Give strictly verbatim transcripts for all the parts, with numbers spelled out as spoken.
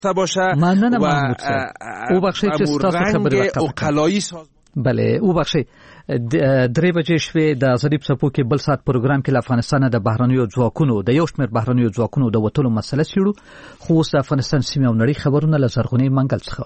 باشه و او بخشی چه ستاسو خبری وکلایی سازمان. بله او بخشی درې بجې شوې د ظریف څپو کې بل سات پروګرام کې له افغانستان د بهرنیو ځواکونو د یو شمېر بهرنیو ځواکونو د وټلو مسله څېړو، خو اوس د افغانستان سیمې او نړۍ خبرونه له زرغونې منګل څخه.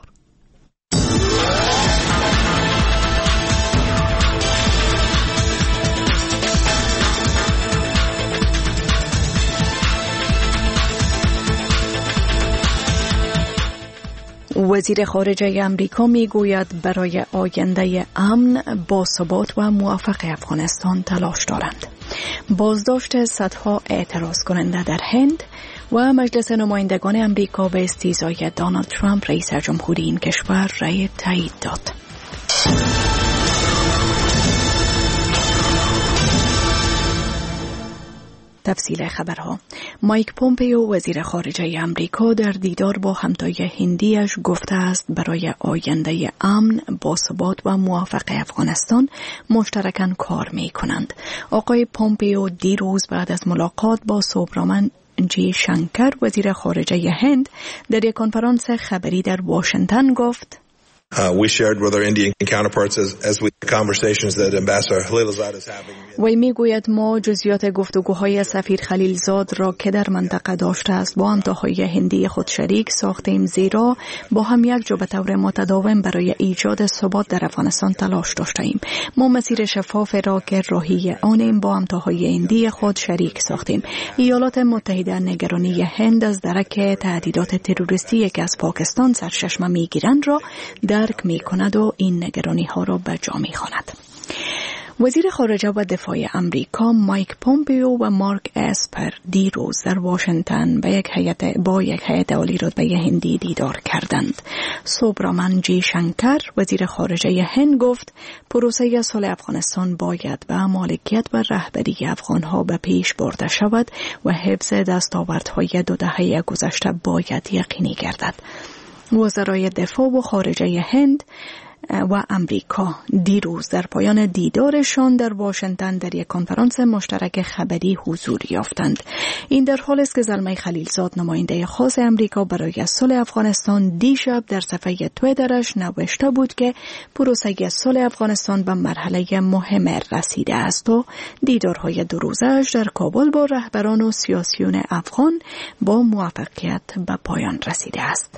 وزیر خارجه امریکا می گوید برای آینده امن، باثبات و موفق افغانستان تلاش دارند. بازداشت صدها اعتراض کننده در هند و مجلس نمایندگان امریکا به استیضای دونالد ترامپ رئیس جمهوری این کشور رأی تایید داد. تفصیل خبرها. مایک پومپیو وزیر خارجه امریکا در دیدار با همتای هندیش گفته است برای آینده امن، باثبات و موفق افغانستان مشترکاً کار می کنند. آقای پومپیو دیروز بعد از ملاقات با سوبرامن جی شنکر وزیر خارجه هند در یک کنفرانس خبری در واشنگتن گفت Uh, we shared with our Indian counterparts as, as we conversations that Ambassador Khalilzad is having. وی میگوید ما جزئیات گفتگوهای سفیر خلیلزاد را که در منطقه داشته است با همتاهای هندی خود شریک ساختیم، زیرا با هم یک جو به طور متداوم برای ایجاد ثبات در افغانستان تلاش داشته ایم. ما مسیر شفاف را که راهی آنیم با همتاهای هندی خود شریک ساختیم. ایالات متحده نگرانی هند از درک تهدیدات تروریستی که از پاکستان سرچشمه میگیرند را درک می کند و این نگرانی ها را به جا می خواند. وزیر خارجه و دفاع امریکا مایک پومپیو و مارک اسپر دیروز در واشنگتن با یک هیئت با یک هیئت عالی رتبه هندی دیدار کردند. سوبرامن جی شنکر وزیر خارجه هند گفت پروسه صلح افغانستان باید به مالکیت و رهبری افغانها به پیش برده شود و حفظ دستاوردهای دو دهه گذشته باید یقینی گردد. وزرای دفاع و خارجه هند و امریکا دیروز در پایان دیدارشان در واشنگتن در یک کنفرانس مشترک خبری حضور یافتند. این در حالی است که زلمه خلیلزاد نماینده خاص امریکا برای صلح افغانستان دیشب در صفحه توییترش نوشته بود که پروسه صلح افغانستان به مرحله مهم رسیده است و دیدارهای دو روزه‌اش در کابل با رهبران و سیاسیون افغان با موفقیت به پایان رسیده است.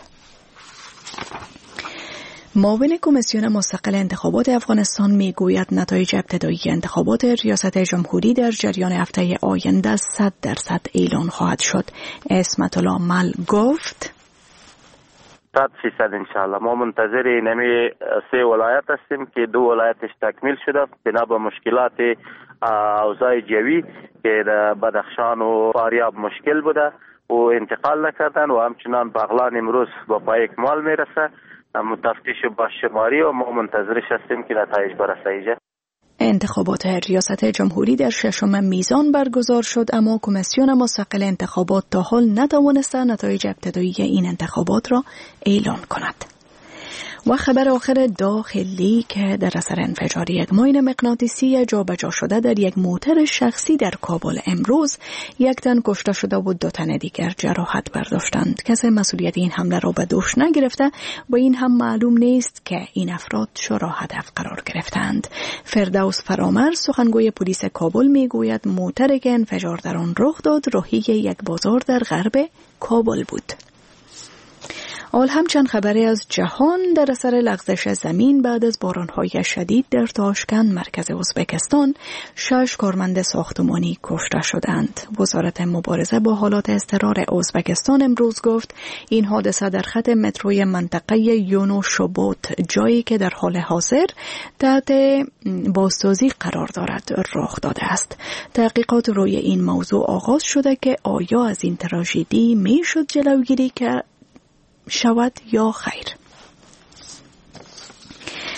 معاون کمیسیون مستقل انتخابات افغانستان میگوید نتایج ابتدایی انتخابات ریاست جمهوری در جریان هفته آینده صد درصد اعلان خواهد شد. اسمت الله مل گفت صد فیصد انشاءالله ما منتظر نمی سه ولایت هستیم که دو ولایتش تکمیل شده بنا به مشکلات اوضاع جوی که در بدخشان و فاریاب مشکل بوده و انتقال نکردن و همچنان بغلان امروز با پای اکمال میرسه. تفتیش با شماری و ما منتظرش هستیم که نتایج برسه. انتخابات ریاست جمهوری در ششم میزان برگزار شد، اما کمیسیون مستقل انتخابات تا حال نتوانسته نتایج ابتدایی این انتخابات را اعلان کند. و خبر آخر داخلی که در اثر انفجار یک ماین مغناطیسی جابجا شده در یک موتر شخصی در کابل امروز یک تن کشته شده و دو تن دیگر جراحت برداشتند. کسی مسئولیت این حمله را به دوش نگرفته و این هم معلوم نیست که این افراد چرا هدف قرار گرفتند. فردوس فرامرز سخنگوی پلیس کابل میگوید موتری که انفجار در آن رخ داد راهی یک بازار در غرب کابل بود. آل همچند خبری از جهان در اثر لغزش زمین بعد از باران‌های شدید در تاشکند مرکز ازبکستان شش کارمند ساختمانی کشته شدند. وزارت مبارزه با حالات اضطرار ازبکستان امروز گفت این حادثه در خط متروی منطقه یونوشبوت جایی که در حال حاضر تحت بازسازی قرار دارد رخ داده است. تحقیقات روی این موضوع آغاز شده که آیا از این تراژدی میشد جلوگیری که شود یا خیر.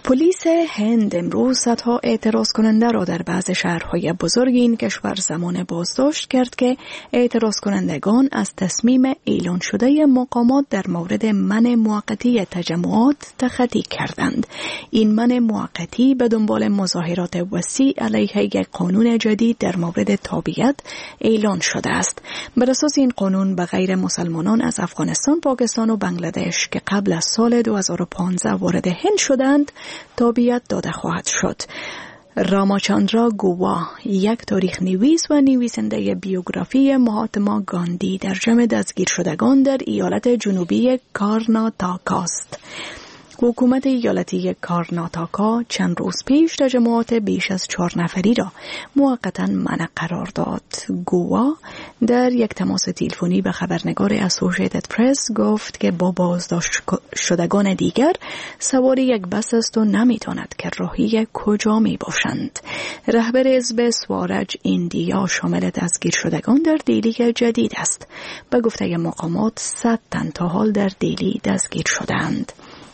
پلیس هند امروز صدها اعتراض کننده را در بعض شهرهای بزرگ این کشور زمان بازداشت کرد که اعتراض کنندگان از تصمیم اعلان شده مقامات در مورد منع موقتی تجمعات تخطی کردند. این منع موقتی به دنبال مظاهرات وسیع علیه یک قانون جدید در مورد تابعیت اعلان شده است. بر اساس این قانون به غیر مسلمانان از افغانستان، پاکستان و بنگلادش که قبل از سال دو هزار و پانزده وارد هند شدند تابعیت داده خواهد شد. راماچاندرا گوا، یک تاریخ نویس و نویسنده بیوگرافی مهاتما گاندی، در جمع دستگیر شدگان در ایالت جنوبی کارناتاکا است. حکومت ایالتی کارناتاکا چند روز پیش تجمعات بیش از چهار نفری را موقتا منع قرار داد. گوا در یک تماس تلفنی به خبرنگار اسوسییتد پرس گفت که با بازداشت شدگان دیگر سوار یک بس است و نمی‌داند که راهی کجا می باشند. رهبر حزب سوارج ایندیا شامل دستگیر شدگان در دیلی جدید است. به گفته مقامات صد تن تا حال در دیلی دستگیر شدند.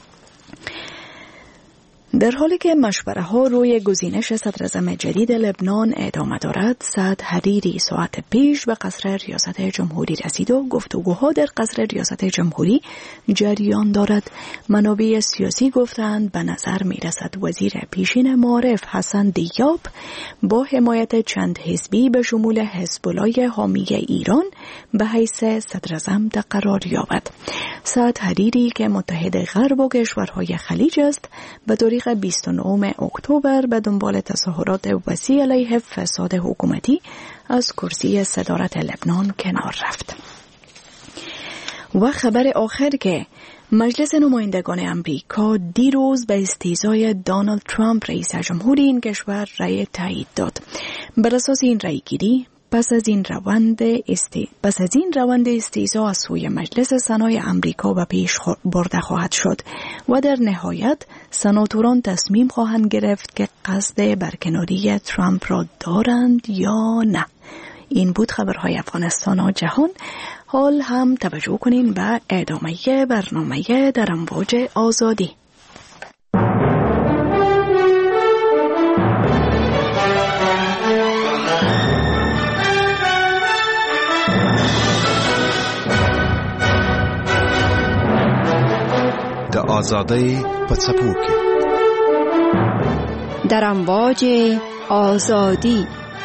در حالی که مشوره ها روی گزینش صدراعظم جدید لبنان ادامه دارد، سعد حریری ساعت پیش به قصر ریاست جمهوری رسید و گفتگوها در قصر ریاست جمهوری جریان دارد. منابع سیاسی گفتند به نظر می رسد وزیر پیشین معارف حسن دیاب با حمایت چند حزبی به شمول حزب الله حامی ایران به حیث صدراعظم قرار یابد. سعد حریری که متحد غرب و کشورهای خلیج است، به تاریخ بیست و نهم اکتبر به دنبال تظاهرات وسیع علیه فساد حکومتی از کرسی صدارت لبنان کنار رفت. و خبر آخر که مجلس نمایندگان امریکا دیروز به استیضای دونالد ترامپ رئیس جمهور این کشور رأی تایید داد. بر اساس این رأی گیری پس از این روند استی پس از این روند استیضا از سوی مجلس سنای امریکا به پیش برده خواهد شد و در نهایت سناتوران تصمیم خواهند گرفت که قصد برکناری ترامپ را دارند یا نه. این بود خبرهای افغانستان و جهان. حال هم توجه کنین به ادامه برنامه در امواج آزادی. د آزادۍ په څپو کې در امواج آزادی.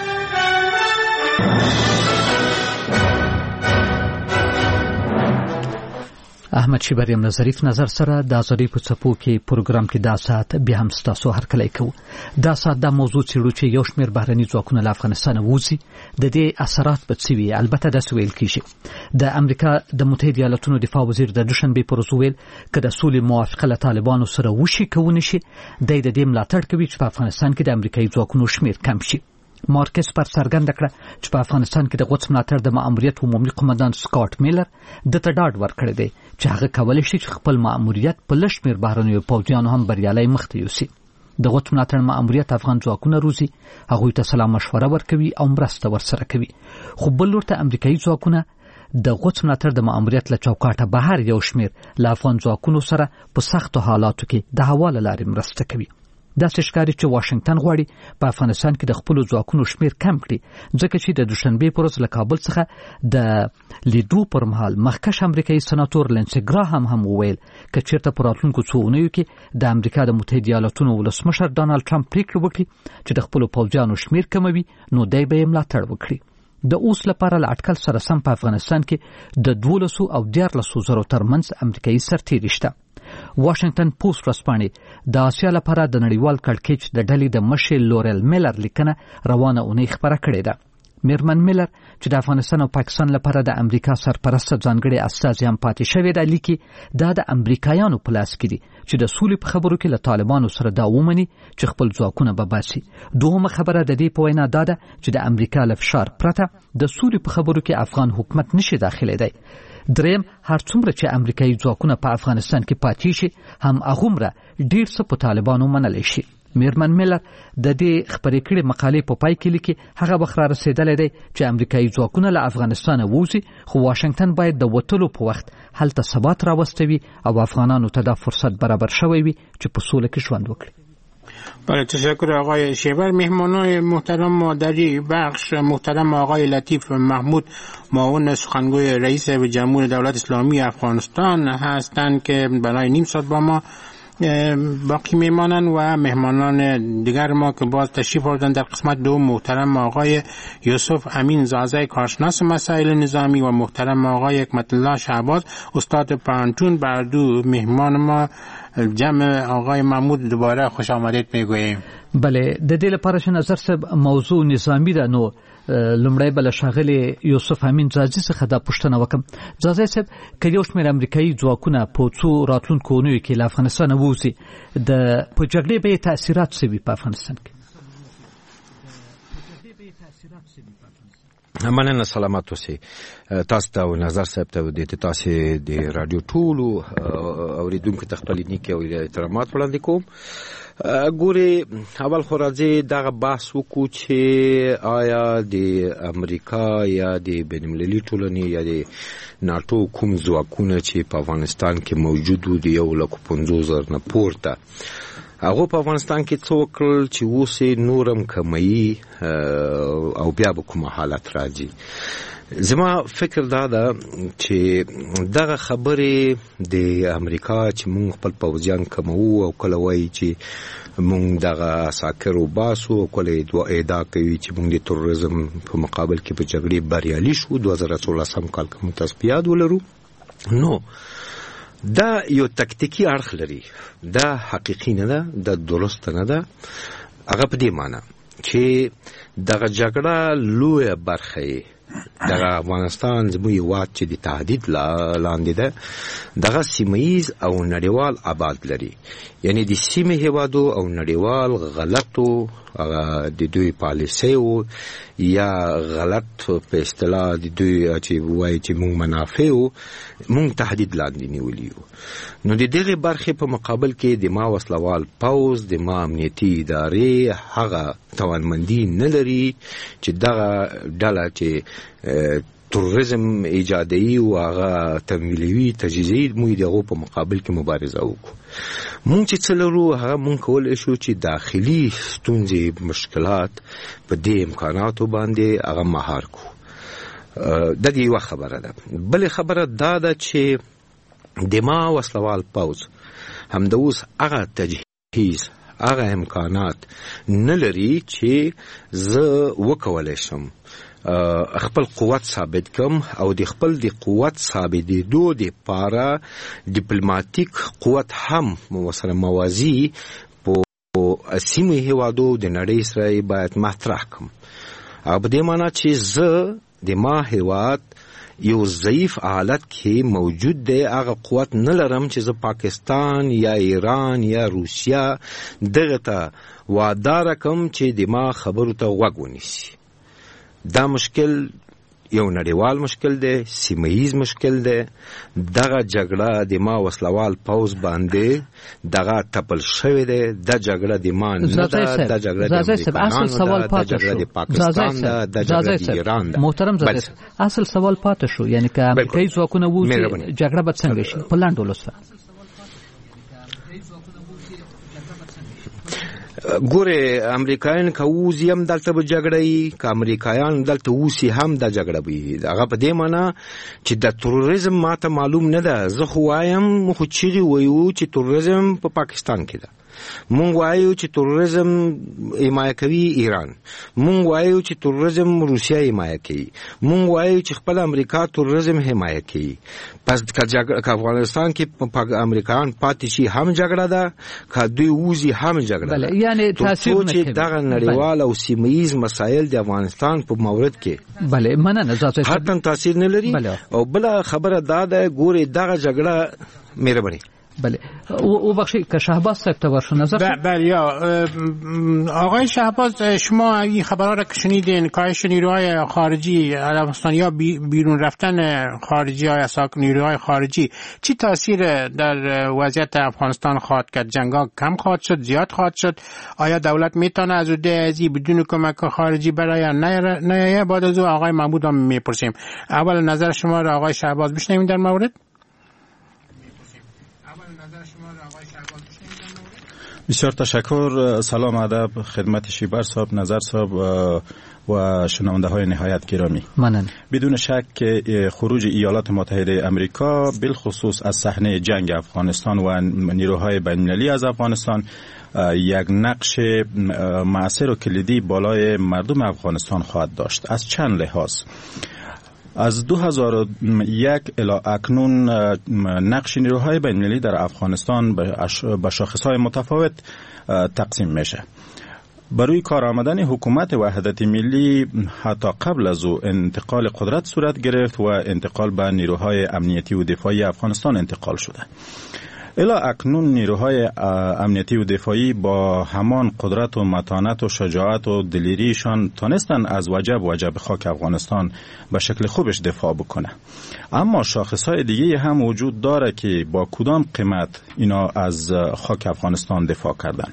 احمد شیبریم ظریف نظر سره د آزادۍ په څپو کې پروګرام کې دا ساعت بیا هم ستاسو هرکلی کوو. دا ساعت دا موضوع څیړو چې یو شمېر بهرني ځواکونه له افغانستانه ووځي، د دې اثرات به څه وي. البته داسې ویل کېږي د امریکا د متحده ایالاتونو دفاع وزیر د دوشنبې پر ورځ وویل که د سولې موافقه له طالبانو سره وشي که ونه شي، دی د دې ملاتړ کوي چې په افغانستان کې د امریکایي ځواکونو شمېر کم شي. مارکس پر څرګنده کړه چې په افغانستان کې د قدس ملاتړ د مأموریت عمومي قومندان سکاټ میلر د ته ډاډ ورکړی دی چې هغه کولی شي چې خپل مأموریت په لږ شمېر بهرنیو پوځیانو هم بریالی مخته یوسي. د قدس ملاتړ مأموریت افغان ځواکونه روزي، هغوی ته سلا مشوره ورکوي او مرسته ورسره کوي. خو بل لور ته امریکایي ځواکونه د قدس ملاتړ د مأموریت له چوکاټه بهر یو شمېر له افغان ځواکونو سره په سختو حالاتو کې د هوا له لارې مرسته کوي. داسې ښکاري چې واشنګټن غواړي په افغانستان کې د خپلو ځواکونو شمېر کم کړي، ځکه چې د دوشنبې پر ورځ له کابل څخه د لیدو پر مهال مخکښ امریکایي سناتور لینسي ګراهام هم وویل که چېرته په راتلونکو څو اونیو کې د امریکا د متحده ایالاتونو ولسمشر ډانالډ ټرمپ پریکړه وکړي چې د خپلو پوځیانو شمېر کموي، نو دی به یې ملاتړ وکړي. د اوس لپاره له اټکل سره سم په افغانستان کې د دولسو او دیارلسو زرو ترمنځ امریکایي سرتیري شته. واشنگټن پوسټ ورځپاڼې د آسیا لپاره د نړیوال کړکېچ د ډلې د مشر لورل میلر لیکنه روانه اونۍ خبره کړې ده. میرمن میلر چې د افغانستان او پاکستان لپاره د امریکا سرپرسته ځانګړي استازي هم پاتې شوې ده، لیکي دا د امریکایانو په لاس کې دي چې د سولې په خبرو کې له طالبانو سره دا ومني چې خپل ځواکونه به باسي. دوهمه خبره د دې په وینا دا ده چې د امریکا له فشار پرته د سولې په خبرو کې افغان حکومت نشي داخلېدی. دریم، هر څومره چې امریکایي ځواکونه په افغانستان کې پاتې شي هم هغومره ډیر څه په طالبانو منلی شي. میرمن میلر د دې خبرې کړې مقالې په پای کې لیکي هغه وخت را رسیدلې دی چې امریکایي ځواکونه له افغانستان ووځي خو واشنگټن باید د وټلو په وخت هلته ثبات راوستوي او افغانانو ته دا فرصت برابر شوی وي چې په سوله کې ژوند وکړي. بله تشکر آقای شیبر. مهمانان محترم ما در این بخش محترم آقای لطیف محمود معاون سخنگوی رئیس جمهور دولت اسلامی افغانستان هستند که برای نیم ساعت با ما باقی میمانند و مهمانان دیگر ما که باز تشریف آوردن در قسمت دو محترم آقای یوسف امین زازه کارشناس مسائل نظامی و محترم آقای حکمت الله شعباز استاد پانتون بر دو مهمان ما جمع آقای محمود دوباره خوش آمدید میگوییم. بله د دې لپاره چې نظر صاحب موضوع نظامی ده نو لمړی بل شاغلی یوسف امین زازي څخه دا پوښتنه وکم. زازي صاحب که یو شمېر امریکایي ځواکونه په څو راتلونکو اونیو کې له افغانستانه ووځي د په جګړې به یې تاثیرات څه وي په افغانستان کې؟ مننه سلامات اوسئ. تاسو ته او نظر صاحب ته د تاسو د رادیو ټولو اوریدونکو ته خپل نیک او احترامات وړاندې کوم. ګوري اول خو راځي دغه بحث وکړو چې آیا د امریکا یا د بین‌المللي ټولنې یا د ناتو کوم ځواکونه چې په افغانستان کې موجود وو د یو لک پنځوس زره نه پورته هغه په افغانستان کې څه وکړل چې اوس نورم کموي او بیا به کوم حالت راځي. زما فکر دا ده چې دغه خبرې د امریکا چې مونږ خپل پوځیان کمو او کله وایي چې مونږ دغه ساکر وباسو او کله دوه ادعا کوي چې مونږ د تروریزم په مقابل کې په جګړې بریالي شو دوه زره څوارلسم کال کې متاسفیاد ولرو. نو دا یو تکتیکی اړخ لري، دا حقیقي نه ده، دا درست نه ده. هغه په دې معنی چې دغه جګړه لویه برخه دغه افغانستان زموږ هېواد چې د تهدید لاندې ده دغه سیمهیز او نړیوال ابعاد لري، یعنی د سیمې هېوادو او نړیوال غلطو د دوی پالیسیو یا غلط په اصطلاح د دوی چې وایي چې موږ منافعو موږ تهدید لاندې نیولي یو. نو د دغې برخې په مقابل کې د ما وسلوال پوځ د ما امنیتي ادارې هغه توانمندي نه لري چې دغه ډله چې تروریزم ایجادوي او هغه تمویلوي تجهیزوي موږ د هغو په مقابل کې مبارزه وکړو. مونږ چې څه لرو هغه مونږ کولی شو چې داخلي ستونزې مشکلات په دې امکاناتو باندې هغه مهار کړو. دا د یوه خبره ده. بلې خبره دا ده چې د ما وسلوال پوځ همدا اوس هغه تجهیز هغه امکانات نه لري چې زه وکولی شم خپل قوت ثابت کم او د خپل د قوت ثابتېدو دپاره ډیپلوماتیک قوت هم ورسره موازي په سیمې هېوادو د نړۍ سره باید مطرح کم. او په دې معنی چې زه د ما هېواد یو ضعیف حالت کې موجود دی، هغه قوت نه لرم چې زه پاکستان یا ایران یا روسیا دغه ته وادار کم چې د ما خبرو ته غوږ ونیسي. دا مشکل یو نړیوال مشکل دی، سیمهیز مشکل دی. دغه جګړه د ما وسلوال پوځ باندې دغه تپل شوی دی. دا جګړه د ما نه ده، دا جګړه د امریکایانو ده، دا جګړه د پاکستان ده، دا جګړه د ایران ده. محترم زازي اصل سوال پاتې شو، یعنی که امریکایي ځواکونه ووځي جګړه به څنګه شي په لاندې ولسه؟ ګوره امریکایان که ووځي هم دلته به جګړه وي، که امریکایان دلته اوسي هم دا جګړه وي. هغه په دې معنی چې د تروریزم ماته معلوم نه ده. زه خو وایم خو چیغې وایو چې تروریزم په پاکستان کې ده، مونږ وایو چې تروریزم حمایه کوي ایران، مونږ وایو چې تروریزم روسیا حمایه کوي، مونږ وایو چې خپل امریکا تروریزم حمایه کوي. پس که افغانستان کې امریکایان پاتې شي هم جګړه ده، که دوی ووځي هم جګړه ده. یعنی تاثیر نه کوي. دغه نړیوال او سیمهیز مسایل د افغانستان په مورد کې بله مننه ذاتي حتما تاثیر نه لري. او بل خبره دا ده ګوره دغه جګړه مهرباني بله او بخشی که شهباز صاحب تو ورشو نظر بله یا آقای شهباز، شما این خبرها را که شنیدین کاهش نیروهای خارجی عربستان یا بیرون رفتن خارجی های اساک نیروهای خارجی چی تاثیر در وضعیت افغانستان خواهد کرد؟ جنگا کم خواهد شد، زیاد خواهد شد؟ آیا دولت میتونه از عهده ازی بدون کمک خارجی برای نه بعد از آقای محمود هم میپرسیم. اول نظر شما را آقای شهباز بشنویم در مورد. بسیار تشکر. سلام ادب خدمت شیبر صاحب، نظر صاحب و شنونده های نهایت گرامی. ممنون. بدون شک که خروج ایالات متحده امریکا بالخصوص از صحنه جنگ افغانستان و نیروهای بین‌المللی از افغانستان یک نقش مؤثر و کلیدی بالای مردم افغانستان خواهد داشت از چند لحاظ. از دو هزار و یک الی اکنون نقش نیروهای بین‌المللی در افغانستان به شاخص‌های متفاوت تقسیم میشه. برای کار آمدن حکومت وحدت ملی حتی قبل از او انتقال قدرت صورت گرفت و انتقال به نیروهای امنیتی و دفاعی افغانستان انتقال شده. الی اکنون نیروهای امنیتی و دفاعی با همان قدرت و متانت و شجاعت و دلیریشان تانستن از وجب وجب خاک افغانستان به شکل خوبش دفاع بکنه. اما شاخصهای دیگه هم وجود داره که با کدام قیمت اینا از خاک افغانستان دفاع کردن،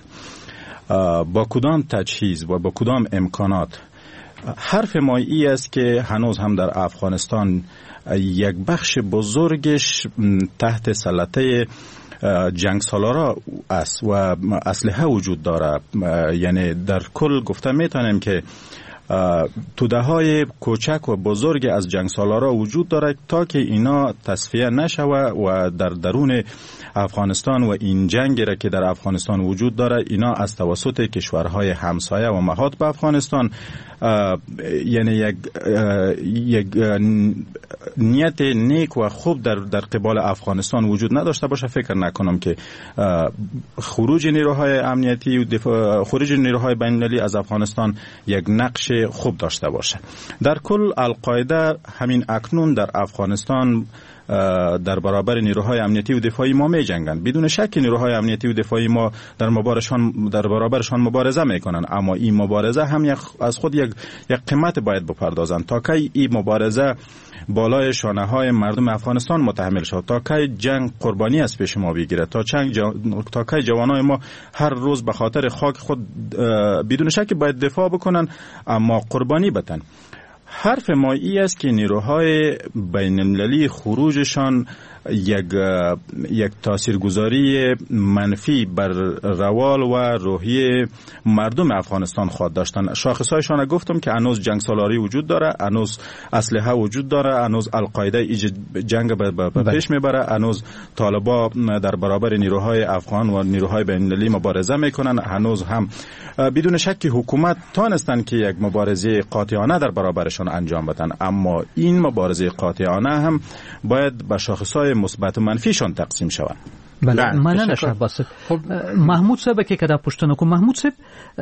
با کدام تجهیز و با کدام امکانات. حرف ما ای است که هنوز هم در افغانستان یک بخش بزرگش تحت سلطه جنگ سالارا است و اسلحه وجود داره. یعنی در کل گفته میتونیم که توده های کوچک و بزرگ از جنگ سالارا وجود داره تا که اینا تصفیه نشوه و در درون افغانستان و این جنگی را که در افغانستان وجود داره اینا از توسط کشورهای همسایه و محاط به افغانستان یعنی یک یک نیت نیک و خوب در در قبال افغانستان وجود نداشته باشه. فکر نکنم که خروج نیروهای امنیتی و دفاع خروج نیروهای بین‌المللی از افغانستان یک نقش خوب داشته باشه. در کل القاعده همین اکنون در افغانستان در برابر نیروهای امنیتی و دفاعی ما می جنگند. بدون شک نیروهای امنیتی و دفاعی ما در مبارزشان در برابرشان مبارزه میکنن، اما این مبارزه هم یک از خود یک یک قیمت باید بپردازند تا که این مبارزه بالای شانه های مردم افغانستان متحمل شد، تا که جنگ قربانی از پیش ما بگیره، تا چنگ جو... تا که جوانای ما هر روز به خاطر خاک خود بدون شک باید دفاع بکنن اما قربانی بدن. حرف ما ای است که نیروهای بین‌المللی خروجشان یک یک تاثیرگذاری منفی بر روال و روحیه مردم افغانستان خواهد داشتن. شاخصهایشان گفتم که هنوز جنگ سالاری وجود داره، هنوز اسلحه وجود داره، هنوز القاعده جنگ به پیش میبره، هنوز طالبا در برابر نیروهای افغان و نیروهای بین‌المللی مبارزه میکنن، هنوز هم بدون شک حکومت تانستن که یک مبارزه قاطعانه در برابرشان انجام بدن، اما این مبارزه قاطعانه هم باید به شاخصهای مثبت و منفیشان تقسیم شوند. بله مننه شهباز. خب محمود صاحب که کدا پښتنه کو محمود صاحب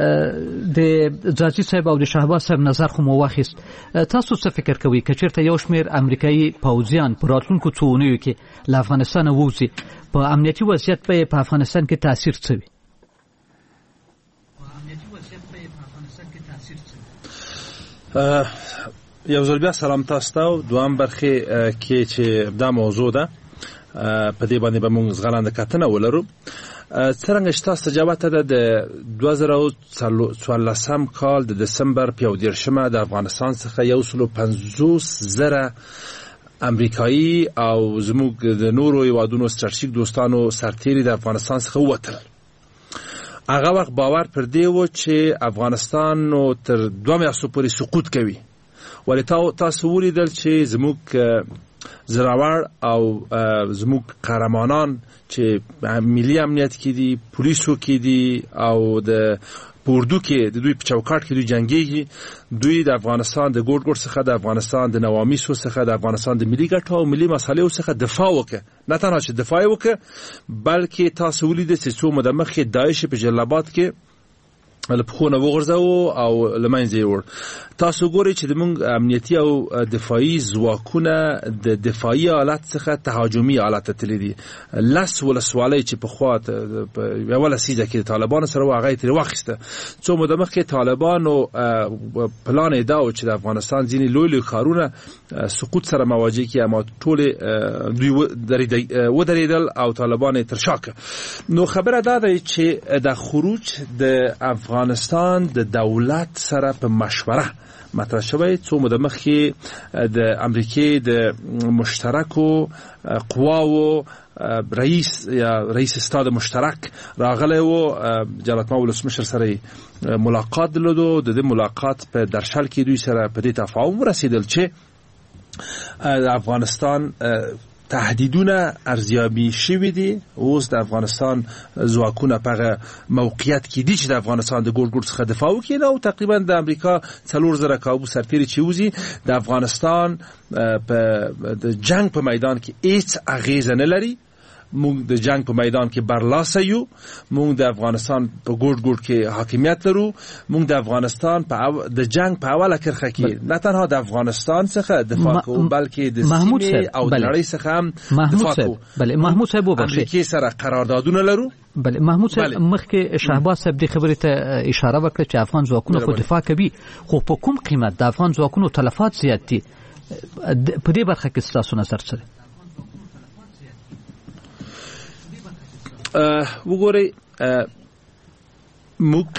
د ځاځي صاحب او د شهباز صاحب نظر خو مو واخیست. تاسو څه فکر کوئ که چیرته یو شمیر امریکایي پوځیان په راتلونکو څو اونیو کې له افغانستان ووځي په امنیتي وضعیت په افغانستان کې تاثیر څه وي؟ یو ځل بیا سلام تاسو ته. دوام برخه کې چې دا موضوع ده په دې باندې به موږ غلاند کتنه ولرو. څنګه چې تاسو جواب ته د دوه زره او څوارلسم کال د دسمبر په یو دیرشمه د افغانستان څخه یو سل و پنځوس زره امریکایي او زموږ د نورو هیوادونو ستراتیژیک دوستانو سرتیري د افغانستان څخه ووتل. هغه وخت باور پر دی و چې افغانستان نو تر دوه میاشتو پورې سقوط کوي، ولی تاسو ولیدل چې زموږ زراور او زموږ قهرمانان چې ملي امنیت کې دي، پولیسو کې دي او د اردو کې د دوی په چوکاټ کې دوی جنگيږي، دوی د افغانستان د ګوټ ګوټ څخه د افغانستان د نوامیسو څخه د افغانستان د ملي ګټو او ملي مسایلو څخه دفاع وکړه. نه تنها چې دفاع وکړه بلکې تاسو ولیدل چې څو مده مخکې داعش په جلال آباد کې له پخونه وغورځو او لمنځه ور تاسو ګورئ چې د مونږ امنیتي او دفاعي ځواکونه د دفاعي حالت څخه تهاجمي حالت ته تللي لس ولسوالۍ چې په خوا په اوله سیزه کې طالبان سره واغې تر واخیسته څو مده مخکې طالبانو پلان دا و چې د افغانستان ځینې لوی لوی ښارونه سقوط سره مواجه کی اما ټول دوی ودرېدل او طالبان تر شا کړ. نو خبره دا ده چې د خروج د افغانستان د دولت سره په مشوره مطرح شوی څو مده مخکې د امریکای د مشترکو قواو رئیس یا رئیس استاد مشترک راغلی و جلالت مآب ولسمشر سره ملاقات درلود. د دې ملاقات په درشل کې دوی سره په دې تفاهم رسیدل چې د افغانستان تهدیدونه ارزیابی شوی دي. اوس د افغانستان ځواکونه په موقعیت کې دي چې د افغانستان د ګوټ ګوټ څخه دفاع وکړي او تقریبا د امریکا څلور زره کابو سرتیري چې وزي د افغانستان په د جنگ په میدان کې هیڅ اغیزه نه لري. مونږ د جنگ په میدان کې برلاسه یو، مونږ د افغانستان په ګوټ ګوټ کې حاکمیت لرو، مونږ د افغانستان په د جنگ په اوله کرخه کې نه تنها د افغانستان څخه دفاع کوو بلکې د سیمې او د نړۍ څخه هم دفاع کوو. بله محمود صاحب وبخښئ، امریکای سره قراردادونه لرو. بله محمود صاحب مخکې شهباز صاحب د خبرې ته اشاره وکړه چې افغان ځواکونه خو دفاع کوي، خو په کوم قیمت د افغان ځواکونو تلفات زیات دي؟ په دې برخه کې ستاسو نظر څه دی؟ وګورئ موږ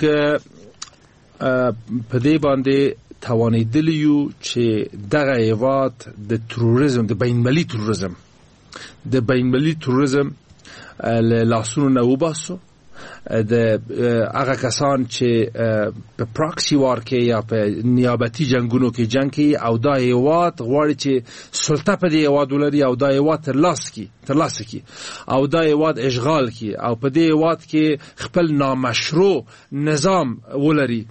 په دې باندې توانیدلی یو چې دغه هیواد د تروریزم د بین‌المللي تروریزم د بین‌المللي تروریزم له لاسونو نه وباسو. د هغه کسان چې په پراکسی وار کې یا په نیابتي جنگونو کې جنگ کوي او دا هیواد غواړي چې سلطه په دې هیواد ولري او دا هیواد ترلاسه کړي ترلاسه کړي او دا هیواد اشغال کړي او په دې هیواد کې خپل نامشروع نظام ولري.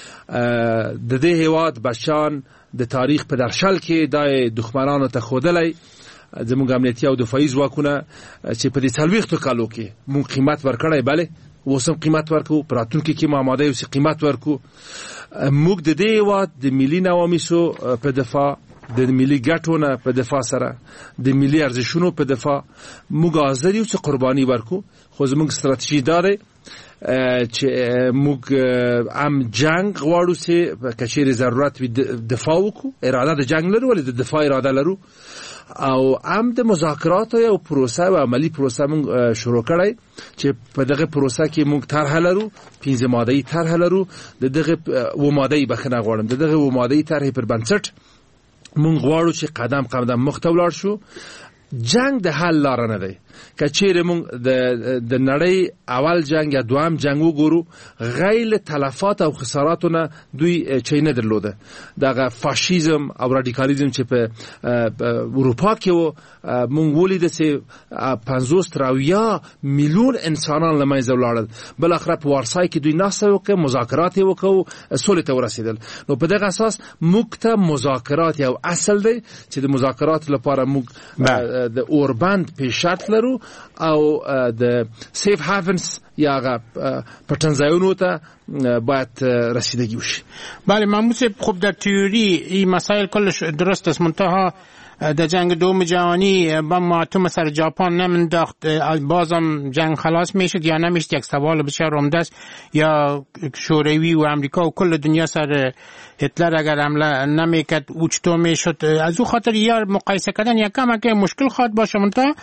د دې هیواد بچان د تاریخ په درشل کې د دښمنانو ته ښودلی زموږ امنیتي او دفاعي ځواکونه چې په دې څلوېښتو کالو کې موږ قیمت ورکړی، بله اوس هم قیمت ورکو، په راتلونکي کې آماده یو چې قیمت ورکو. موږ د دې هیواد د ملي نواميسو په دفاع، د ملي ګټو نه په دفاع سره د ملي ارزښتونو په دفاع موږ حاضر یو چې قرباني ورکو. خو زموږ ستراتیژي دا ده چې موږ هم جنگ غواړو چې که چیرې ضرورت وي دفاع وکړو، اراده د جنگ لرو ولې د دفاع اراده لرو، او هم د مذاکرات او پروسه او عملی پروسه موږ شروع کړی چې په دغه پروسه کې موږ طرح لرو، پنځه ماده‌ای طرح لرو. د دغه و ماده‌ای بخنه غواړم د دغه و ماده‌ای طرح پر بنسټ موږ غواړو چې قدم قدم مخته ولاړ شو. جنگ د حل لار نه دی. که چیرې موږ د د نړۍ اول جنگ یا دوام جنگ وګورو، غیر تلفات او خساراتونه دوی چي نه درلوده. دغه فاشیزم او رادیکالیزم چې په اروپا کې و موږ ولید چې پنځوس تر اویا میلیون انسانان له منځه ولاړل. بل اخر په وارسای کې دوی ناسته وکړه، مذاکرات وکړو، سولې ته ورسېدل. نو په دغه اساس موږ ته مذاکرات یو اصل دی چې د مذاکرات لپاره موږ د اوربند پیشرفت لرو او د سیف هافنز یا پټنځایونو ته باید رسیدگی وشي. بله محمود صاحب، خب در تئوری این مسائل کلش درست است، منتها در جنگ دوم جهانی با ماتم سر ژاپن نمینداخت بازم جنگ خلاص میشد یا نمیشد؟ یک سوال بسیار عمده است. یا شوروی و امریکا و کل دنیا سر هتلر اگر حمله نمیکرد او چطور میشد؟ از او خاطر یا مقایسه کردن یا کم که مشکل خواهد باشه، منتها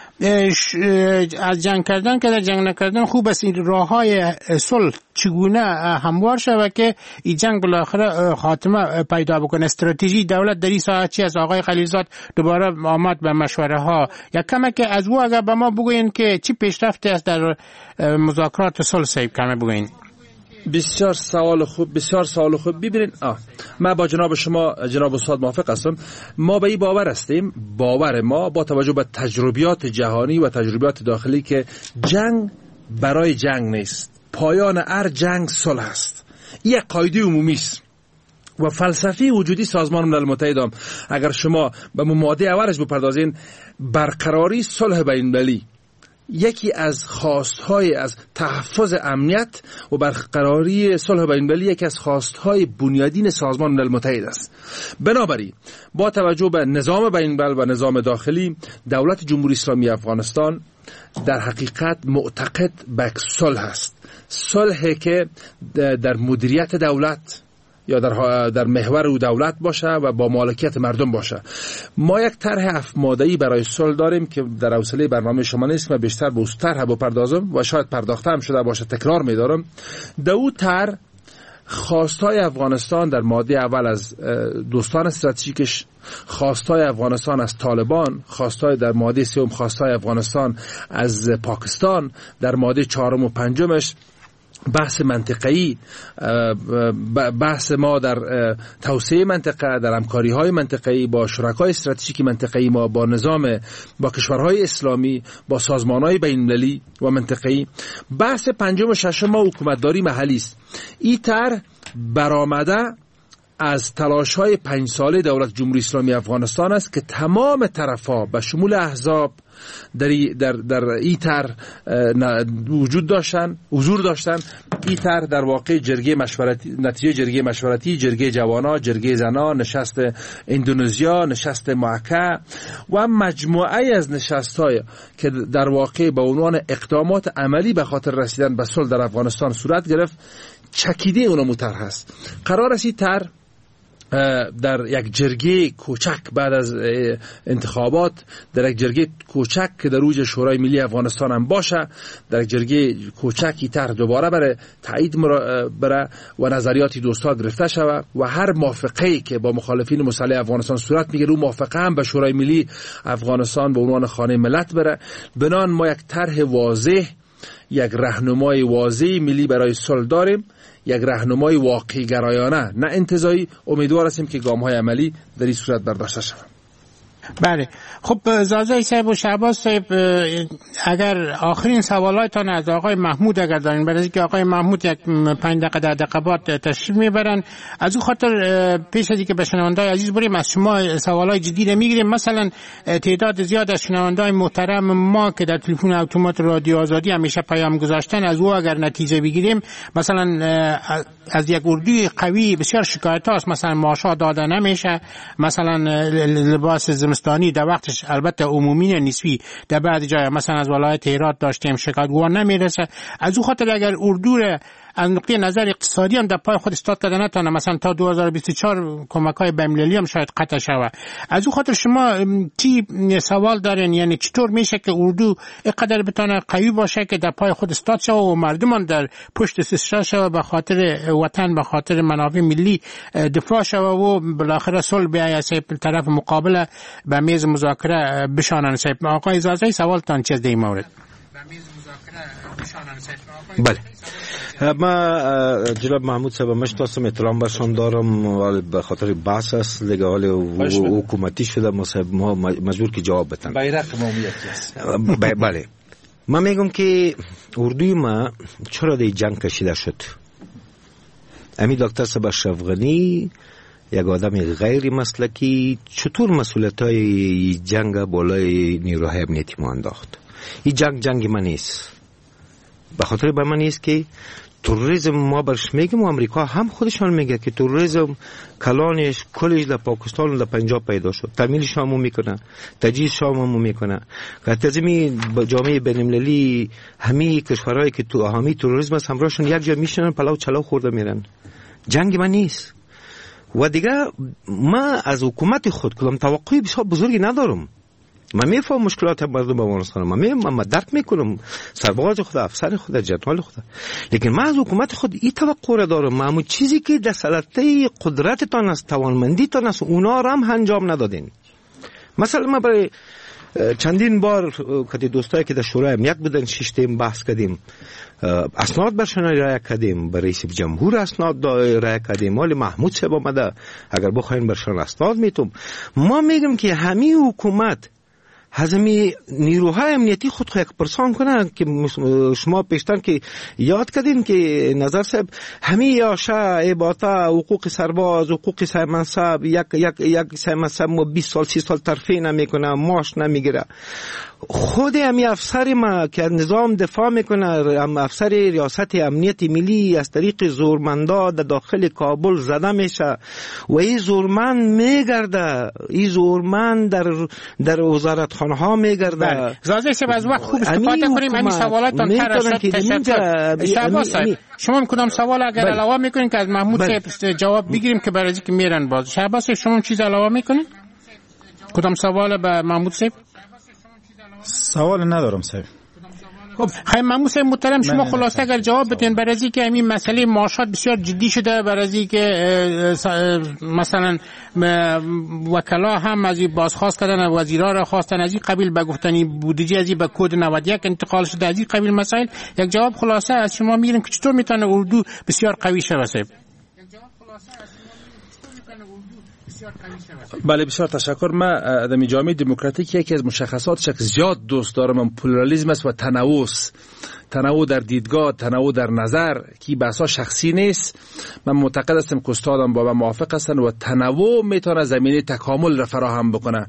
از جنگ کردن که در جنگ نکردن خوب است این راه های صلح چگونه هموار شود که این جنگ بالاخره خاتمه پیدا بکنه. استراتژی دولت در این ساعت چی از آقای خلیلزاد دوباره آمد به مشوره ها یا کمه که از او اگر به ما بگوین که چی پیشرفتی است در مذاکرات صلح صاحب کمه بگوین؟ بسیار سوال خوب، بسیار سوال خوب. ببینید آه من با جناب شما جناب استاد موافق هستم. ما به این باور هستیم، باور ما با توجه به تجربیات جهانی و تجربیات داخلی که جنگ برای جنگ نیست، پایان هر جنگ صلح است. یک قاعده عمومی است و فلسفی وجودی سازمان ملل متحد هم اگر شما به ماده اولش بپردازین، برقراری صلح بین المللی یکی از خواستهای از تحفظ امنیت و برقراری صلح بین‌المللی یکی از خواستهای بنیادین سازمان ملل متحد است. بنابراین با توجه به نظام بین‌الملل و نظام داخلی، دولت جمهوری اسلامی افغانستان در حقیقت معتقد به صلح است. صلحی که در مدیریت دولت یا در در محور او دولت باشه و با مالکیت مردم باشه. ما یک طرح هفت ماده‌ای برای صلح داریم که در حوصله برنامه شما نیست که بیشتر به اون طرح بپردازم و شاید پرداخته هم شده باشه، تکرار می‌دارم. در اون طرح خواستای افغانستان در ماده اول از دوستان استراتژیکش، خواستای افغانستان از طالبان، خواستای در ماده سوم خواستای افغانستان از پاکستان، در ماده چهارم و پنجمش بحث منطقه‌ای، بحث ما در توسعه منطقه، در همکاری‌های منطقه‌ای با شرکای استراتژیک منطقه‌ای ما، با نظام، با کشورهای اسلامی، با سازمان‌های بین‌المللی و منطقه‌ای. بحث پنجم و ششم ما حکومتداری محلی است. این طرح برآمده از تلاش‌های پنج ساله دولت جمهوری اسلامی افغانستان است که تمام طرف‌ها به شمول احزاب در در در این طرح وجود داشتن، حضور داشتن. این طرح در واقع جرگه مشورتی، نتیجه جرگه مشورتی، جرگه جوانا، جرگه زنا، نشست اندونزیا، نشست معکا و مجموعه از نشست‌های که در واقع به عنوان اقدامات عملی به خاطر رسیدن به صلح در افغانستان صورت گرفت، چکیده اون مطرح است. قرار است این طرح در یک جرگه کوچک بعد از انتخابات، در یک جرگه کوچک که در اوج شورای ملی افغانستان هم باشه، در یک جرگه کوچکی طرح دوباره برای تایید بره و نظریات دوستا گرفته شود و هر موافقه‌ای که با مخالفین مسلح افغانستان صورت میگیره اون موافقه هم به شورای ملی افغانستان به عنوان خانه ملت بره. بنان ما یک طرح واضح، یک راهنمای واضح ملی برای صلح داریم، یک راهنمای واقعی گرایانه نه انتزاعی. امیدوار هستیم که گام‌های عملی در این صورت برداشته شود. بله، خب زازای صاحب و شهباز صاحب، اگر آخرین سوالایتان از آقای محمود اگر دارین، برای اینکه آقای محمود یک پنج دقیقه در دقیقه بعد تشریف میبرن، از اون خاطر پیش از اینکه به شنوندای عزیز بریم از شما سوالای جدی میگیریم. مثلا تعداد زیاد از شنوندای محترم ما که در تلفن اتومات رادیو آزادی همیشه پیام گذاشتن، از او اگر نتیجه بگیریم، مثلا از یک اردوی قوی بسیار شکایت هاست، مثلا معاشات داده نمیشه، مثلا لباس زمستانی در وقتش البته عمومی نسبی در بعض جای مثلا از ولایت هرات داشتیم شکایت گوان نمیرسه. از اون خاطر اگر اردو از نقطه نظر اقتصادی هم در پای خود استاد کردن نتونه، مثلا تا دو هزار و بیست و چهار کمک‌های بین‌المللی هم شاید قطع شود. از اون خاطر شما چی سوال دارین؟ یعنی چطور میشه که اردو اینقدر بتونه قوی باشه که در پای خود استاد شود و مردمان در پشت سر شود، به خاطر وطن، به خاطر منافع ملی دفاع شود و بالاخره صلح بیاید، طرف مقابل به میز مذاکره بشانن. آقای زازای سوالتان چه در این مورد؟ به میز مذاکره بشانن. بله، ما جناب محمود صاحب مشتاقم احترام برشان دارم، ولی به خاطر بحث است دیگه، ولی حکومتی شده ما صاحب ما مجبور که جواب بدن. بیرق مومیتی است. بله، من میگم که اردوی ما چرا در جنگ کشیده شد. امی دکتر صاحب اشرف غنی یک آدم غیر مسلکی چطور مسئولیت‌های جنگ بالای نیروهای امنیتی ما انداخت؟ این جنگ جنگ من نیست. به خاطر به من نیست که تروریسم ما برش میگیم و امریکا هم خودشان میگه که تروریسم کلانش کلش در پاکستان و در پنجاب پیدا شد، تمیلش هم میکنه، تجهیز شام هم میکنه. که تزمی جامعه بین‌المللی همه کشورهایی که تو همه تروریسم هست همراهشون یک جا میشنن پلاو چلاو خورده میرن. جنگ من نیست. و دیگه ما از حکومت خود کدام توقعی بسیار بزرگی ندارم. من میفهم مشکلات مردم افغانستان، من میفهم، من درک میکنم سرباز خود، افسر خود، جنرال خود، لیکن من از حکومت خود این توقع را دارم، من چیزی که در سلطه قدرتتان است، توانمندیتان است، اونا را هم انجام ندادین. مثلا ما برای چندین بار که دوستایی که در شورای امنیت بودن شیشتیم بحث کردیم، اسناد برشان ارائه کردیم، برای رئیس جمهور اسناد ارائه کردیم، ولی محمود صاحب آمده اگر بخواین برشان اسناد میتم. ما میگم که همین حکومت هزمی نیروهای امنیتی خود خو یک پرسان کنن که شما پیشتر که یاد کردین که نظر صاحب همین یاشه عباطه حقوق سرباز حقوق سرمنصب یک یک یک سرمنصب ما بیست سال سی سال ترفیع نمیکنه ماش نمیگیره. خود همی افسر ما که نظام دفاع میکنه افسر ریاست امنیت ملی از طریق زورمندا در داخل کابل زده میشه و این زورمند میگرده این زورمند در در وزارت خانه ها میگرده. زازه سه از وقت خوب استفاده کنیم همین سوالاتون ترشد تشکر. شهباز صاحب شما میکنم سوال اگر علاوه میکنین که از محمود صاحب جواب بگیریم که برای که میرن باز. شهباز صاحب شما چیز علاوه میکنین؟ کدام سوال به محمود صاحب؟ سوال ندارم صاحب. خب خیلی محمود صاحب محترم شما خلاصه اگر جواب بدین برای اینکه همین مسئله معاشات بسیار جدی شده برای اینکه مثلا وکلا هم از این بازخواست کردن وزیرا را خواستن از این قبیل به گفتنی بودجه از این به کد نود و یک انتقال شده از این قبیل مسائل یک جواب خلاصه از شما میگیریم که چطور میتونه اردو بسیار قوی شه صاحب. بله بسیار تشکر. من در جامعه دموکراتیک یکی از مشخصاتش که زیاد دوست دارم من پلورالیسم است و تنوع است. تنوع در دیدگاه، تنوع در نظر که بحثا شخصی نیست. من معتقد هستم که استادم با من موافق هستن و تنوع میتونه زمینه تکامل را فراهم بکنه.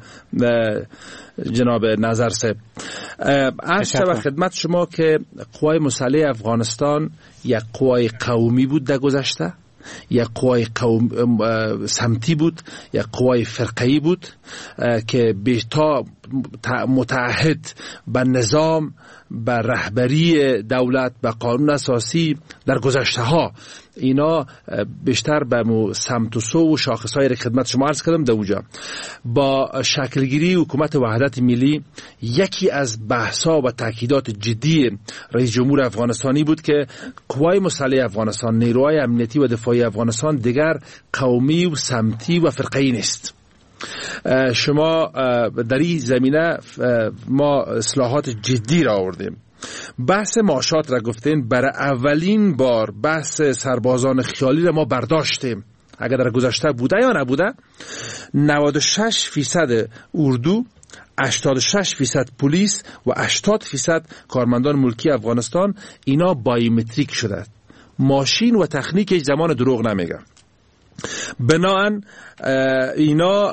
جناب نظر صاحب عرض شود خدمت شما که قوای مسلح افغانستان یک قوای قومی بود در گذشته، یک قوای قوم سمتی بود، یک قوای فرقه‌ای بود که بیشتر متعهد به نظام، به رهبری دولت، به قانون اساسی در گذشته ها اینا بیشتر به سمت و سو و شاخص‌های خدمت شما عرض کردم در اونجا. با شکلگیری حکومت وحدت ملی یکی از بحث‌ها و تاکیدات جدی رئیس جمهور افغانستانی بود که قوای مسلح افغانستان، نیروهای امنیتی و دفاعی افغانستان دیگر قومی و سمتی و فرقه‌ای نیست. شما در این زمینه ما اصلاحات جدی را آوردیم. بحث معاشات را گفتین، برای اولین بار بحث سربازان خیالی را ما برداشتیم. اگر در گذشته بوده یا نبوده، نود و شش فیصد اردو، هشتاد و شش فیصد پلیس و هشتاد فیصد کارمندان ملکی افغانستان اینا بایومتریک شده. ماشین و تکنیک هیچ زمان دروغ نمیگه. بناهن اینا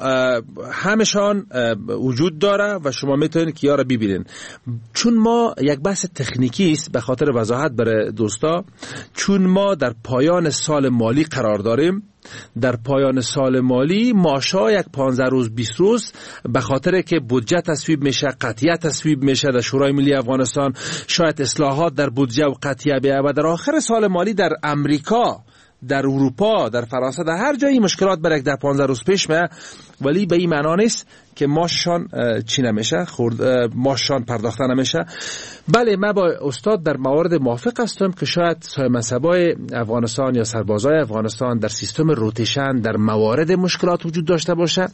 همشان وجود داره و شما میتونید که یارا ببینین. چون ما یک بحث تکنیکی است، به خاطر وضاحت برای دوستا، چون ما در پایان سال مالی قرار داریم، در پایان سال مالی ماشا یک پانزده روز بیست روز به خاطر که بودجه تصویب میشه، قطعیت تصویب میشه در شورای ملی افغانستان، شاید اصلاحات در بودجه و قطعیه بیه و در آخر سال مالی در امریکا، در اروپا، در فرانسه، در هر جایی مشکلات برای ده پانزده روز پیش میاد، ولی به این معنا نیست که ماششان چی نمیشه، خورد ماششان پرداخته نمیشه. بله من با استاد در موارد موافق هستم که شاید صاحب منصبای افغانستان یا سربازای افغانستان در سیستم روتیشن در موارد مشکلات وجود داشته باشه.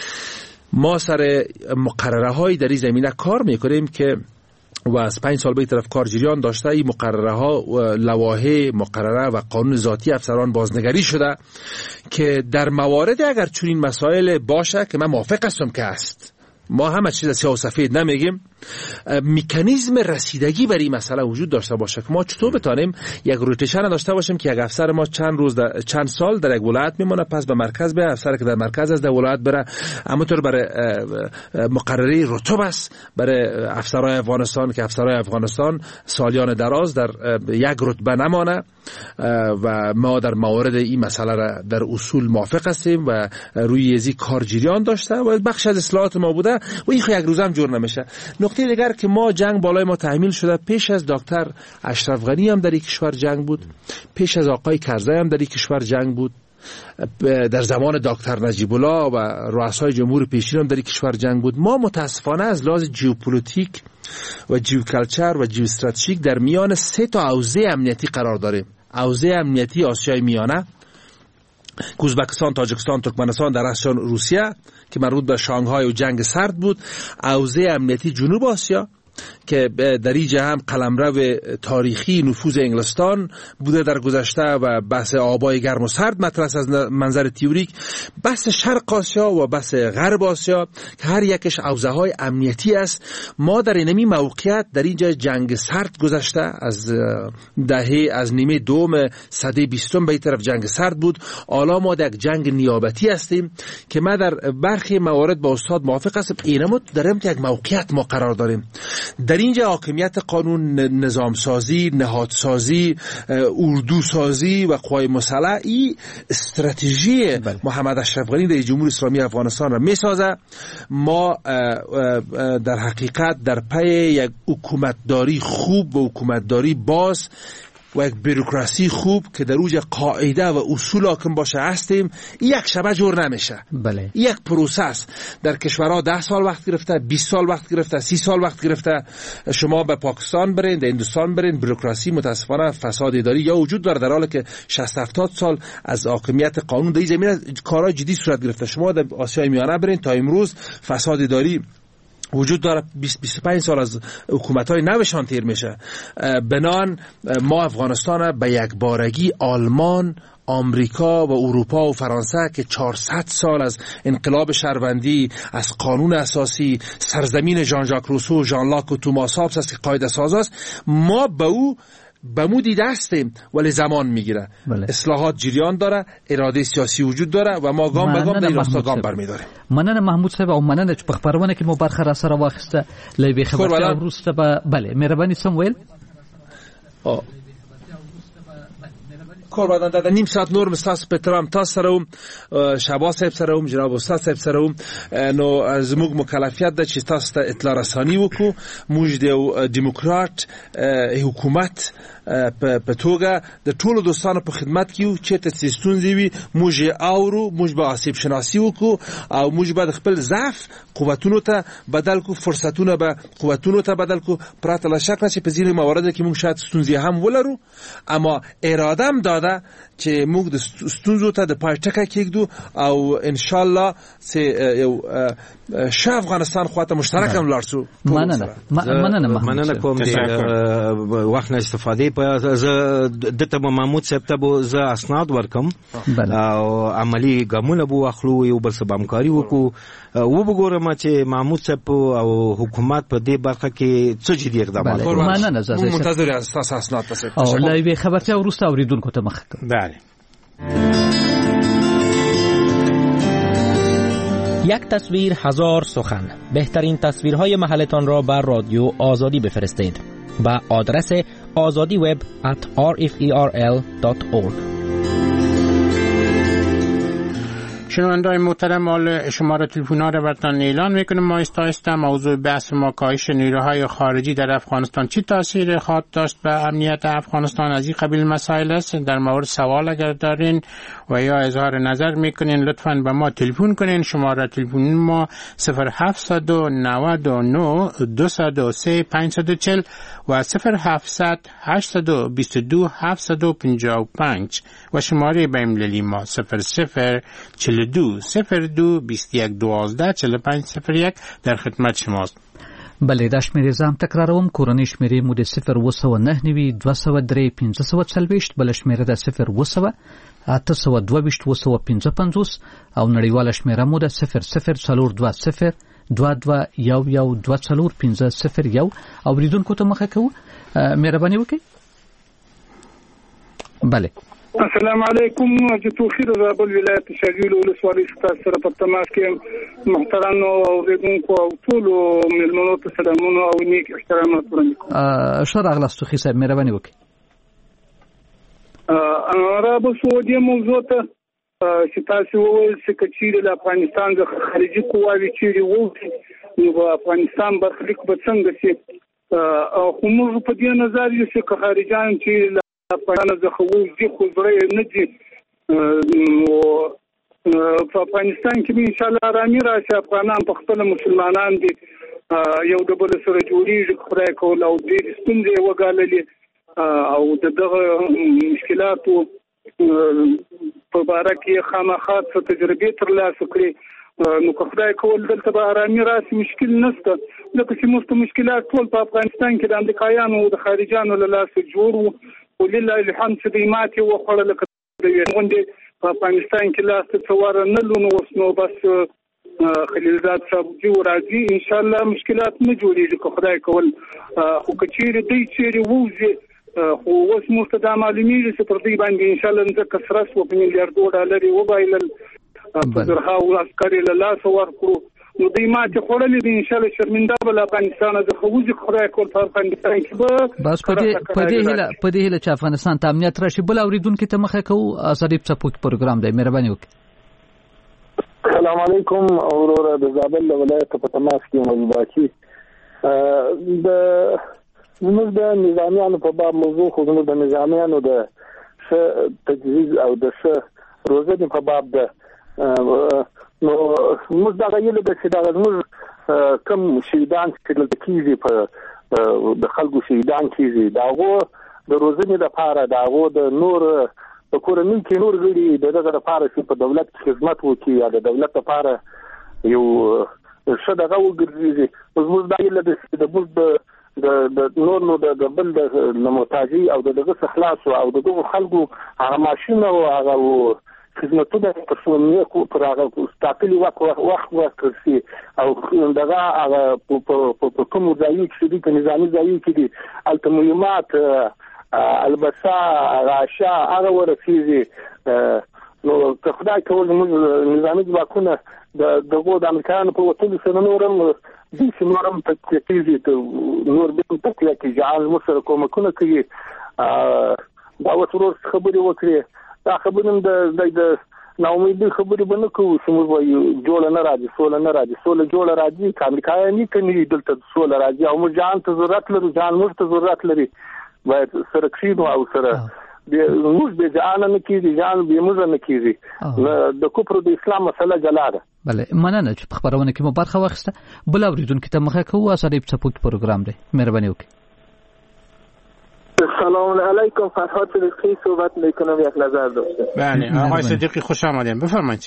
ما سر مقرره های در این زمینه کار میکنیم که و از پنج سال به طرف کار جریان داشته. این مقرره ها، لوایح مقرره و قانون ذاتی افسران بازنگری شده که در موارد اگر چنین مسائل باشه که من موافق هستم که است، ما همه چیز سیاه و سفید نمیگیم، مکانیزم رسیدگی بر این مسئله وجود داشته باشه که ما چطور بتانیم یک روتیشن داشته باشیم که یک افسر ما چند روز در چند سال در یک ولایت میمونه، پس به مرکز بره، افسر که در مرکز از در ولایت بره. همونطور برای مقرره رتب است برای افسرهای افغانستان که افسرهای افغانستان سالیان دراز در یک رتبه نمانه و ما در موارد این مسئله را در اصول موافق هستیم و روی یزی کار جریان داشته و بخش از اصلاحات ما بوده و این یک روز هم جور نمیشه. نکته دیگر که ما جنگ بالای ما تحمیل شده، پیش از دکتر اشرف غنی هم در این کشور جنگ بود، پیش از آقای کرزی هم در این کشور جنگ بود، در زمان دکتر نجیب الله و رؤسای جمهور پیشین هم در این کشور جنگ بود. ما متاسفانه از لحاظ ژئوپلیتیک و ژئوکالچر و ژئواستراتژیک در میان سه تا حوزه امنیتی قرار داریم. حوزه امنیتی آسیای میانه، ازبکستان، تاجیکستان، ترکمنستان، در روسیه که مربوط به شانگهای و جنگ سرد بود. حوزه امنیتی جنوب آسیا که در اینجا هم قلمرو تاریخی نفوذ انگلستان بوده در گذشته و بحث آبای گرم و سرد مطرح از منظر تئوریک، بحث شرق آسیا و بحث غرب آسیا که هر یکش حوزه‌های امنیتی است. ما در اینمی موقعیت در اینجا جنگ سرد گذشته، از دهه از نیمه دوم سده بیستم به این طرف جنگ سرد بود. حالا ما در جنگ نیابتی هستیم که ما در برخی موارد با استاد موافق هستم. اینما در یک موقعیت ما قرار داریم. در اینجا حاکمیت قانون، نظام سازی، نهاد سازی، اردو سازی و قوای مسلح این استراتژی بله. محمد اشرف غنی در جمهوری اسلامی افغانستان را میسازه. ما در حقیقت در پی یک حکومتداری خوب و حکومتداری باز و یک بروکراسی خوب که در اوج قاعده و اصول حاکم باشه هستیم. یک شبه جور نمیشه. بله. یک پروسس در کشورها ده سال وقت گرفته، بیست سال وقت گرفته، سی سال وقت گرفته. شما به پاکستان برین، در هندوستان برین، بروکراسی متاسفانه فساد اداری یا وجود داره، در حالی که شصت هفتاد سال از حاکمیت قانون در این زمینه کارهای جدی صورت گرفته. شما در آسیای میانه برین، تا امروز فساد اداری وجود داره. بیست بیست و پنج سال از حکومت‌های نوشان تیر میشه. بنان ما افغانستان به یک بارگی آلمان، آمریکا و اروپا و فرانسه که چهارصد سال از انقلاب شهروندی، از قانون اساسی، سرزمین ژان ژاک روسو و ژان لاک و توماس هابس است که قاعده ساز است، ما به او به مو دیده هستیم ولی زمان میگیره. بله. اصلاحات جریان داره، اراده سیاسی وجود داره و ما گام به گام در راستا گام برمیداریم. مننه محمود صاحب او مننه چې په خبرونه کې مو برخه را سره واخیسته. لوي خبرته وروسته به بله مهرباني سمویل. او کوربان در نیم ساعت نور مستاس پترام تاس سره و شباس صاحب سره و جناب استاد صاحب سره و نو از موږ مکلفیت ده چې تاسو ته اطلاع رسانی وکړو. موږ د دیموکرات حکومت په توګه د ټولو دوستانو په خدمت کې یو. چېرته چې ستونزې وي موږ اورو، موږ به آسیب شناسي وکړو او موږ به خپل ضعف قوتونو ته بدل کو، فرصتونه به قوتونو ته بدل کو. پرته له شک نه چې په ځینې مواردو کې موږ شاید ستونزې هم ولرو، اما اراده هم داده چې موږ د ستونزو ته د پای ټکی کېږدو او ان شاء الله چې یو ښه افغانستان خواته مشترک هم لاړ شو. مننه مننه مننه کوم د وخت نه استفاده په زه دته محمود صاحب ته زه اسناد ورکم او عملی ګامونه بو اخلو یو بل سره همکاري وکړو و وګورم چې محمود صاحب او حکومت په دې برخه کې څه جدي اقدامات کوي. مننه زه منتظر از تاسو اسناد تاسو او لایوي خبرته ورسته اوریدونکو ته مخ. بله. یک تصویر هزار سخن. بهترین تصویرهای محلتان را بر رادیو آزادی بفرستید با آدرس آزادی وب ات آر اف ای آر ال دات اورگ. شنونده‌های محترم، حال شماره تلفن‌ها را براتون اعلان میکنم. ما آهسته موضوع بحث ما کاهش نیروهای خارجی در افغانستان چی تاثیر خواهد داشت به امنیت افغانستان از این قبیل مسائل است. در مورد سوال اگر دارین و یا اظهار نظر میکنین لطفاً به ما تلفن کنین. شماره تلفن ما صفر هفتصد و نود و نه دویست و سه پانصد و چهل و صفر هفتصد هشتصد و بیست و دو هفتصد و پنجاه و پنج و شماره بین‌المللی ما صفر صفر چهل و دو صفر دو بیست و یک دوازده چهل و پنج صفر یک در خدمت شماست. بله، دا شمیرې زام تکراروم. کورنۍ شمیرې مو د صفر اوه سوه نهه نوي دوه سوه درې پنځه سوه څلوېښت، بله شمیره ده صفر اوه سوه اته سوه دوه ویشت اوه سوه پنځه پنځوس او نړیواله شمیره مو ده صفر صفر څلور دوه صفر دوه دوه یو یو دوه څلور پنځه صفر یو. اوریدونکو ته مخه کوو، مهرباني وکړئ. بله. السلام علیکم. د توخیر زابل ولایت شاګیل ولسوالۍ ستاسو سره په تماس کې محترم اوریدونکو او ټول مېلمنو ته سلامونه او نیک احترامات وړاندې کوم. ښه راغلاست توخی صاحب، مهرباني وکړئ. را به سو دې موضوع ته چې تاسو وویل چې کچېرې د افغانستان د خارجي قواوې چیرې ووتې نو په افغانستان برخلیک به څنګه شي. خو موږ په دې نظر یو چې که خارجیان چې افغانان څخه وځي خو زړه نه دي نو په افغانستان کې ان شاء الله آرامي راشي. افغانان په خپل مسلمانان دي یو د بل سره جوړیږي، خدای کول او دې ستونزې وګاللې او دغه مشکلاتو په اړه کې خامخا څه تجربه ترلاسه کړې نو که خدای کول دلته به آرامي راشي مشکل نشته، ځکه چې موږ ته مشکلات ټول په افغانستان کې د امریکایانو او د خارجانو له لاسه جوړ وو، ولله الحمد چې دوی ماتې وخوړله. لکه د یوې غونډې په افغانستان کې لاس ته څه واره نه لو، نو اوس نو بس خلیلزاد صاحب جو راځي انشاءالله مشکلات نه جوړېږي که خدای کول. خو که چیرې دوی چیرې ووځي خو اوس موږ ته دا معلومیږي چې پر دوی باندې انشاءالله ځکه سره شوه په میلیاردو ډالر یې وبایلل، په زرهاو عسکر یې له لاسه ورکړو، نو دوی ماتې خوړلې دي. انشاءالله شرمنده به له افغانستانه څخه وځي خدای کول. په افغانستان کې به بس په دې په دې هیله په دې هیله چې افغانستان ته امنیت راشي. بل اورېدونکي ته مخه کوو، ازادي څپوک پروګرام دی، مهرباني وکړئ. السلام علیکم اورور د زابل ولایت په تماس کې موضوعي د زموږ د نظامیانو په باب موضوع خو زموږ د نظامیانو د تجهیز او د روزنې په باب ده. نو موږ دا غوښتل چې دا زموږ کم شهیدان چې دلته کیږي په د خلکو شهیدان کیږي دا غو د روزنې لپاره دا غو د نور په کورنۍ کې نور غړي دغه لپاره چې په دولت کې خدمت وکړي یا د دولت لپاره یو څه دغه وګرځي. موږ دا یل د موږ د د نور نو د بل د محتاجي او دغه خلاص او دغه خلکو هغه ماشينه او هغه خدمتونه په څومره کو پر هغه ستاپلي وخت وخت ورکړي او دغه هغه په کوم ځای کې د نظامی ځای کې دي التمویمات البسا راشا هغه ورسیږي. نو که خدای کول موږ نظامی ځواکونه د دغه د امریکایانو په وټولو سره نورم دي چې نورم تکلیفي ته نور به تکلیف کې جال مسره کومکونه کوي. دا وڅورو خبرې وکړي، دا خبرې د د ناامیدي خبرې بنه کوو چې موږ وایو جوړ نه راځي، سوله نه راځي. سوله جوړ راځي چې امریکایان کوي دلته سوله راځي او موږ ځان ته ضرورت لرو، ځان موږ ته ضرورت لري باید سره کښینو او سره موږ به ځان نه کیږي، ځان به موږ نه کیږي. د کفر د اسلام مسله جلا ده. بله مننه چې په خبرونه کې مو برخه واخیسته. بل اورېدونکي ته مخه کوو، ازادي څپوک پروګرام دی، مهرباني وکړئ. سلام علیکم، فرهاد صدیقی صحبت میکنم، یک نظر داشته. بله آقای صدیقی خوش آمدین، بفرمایید.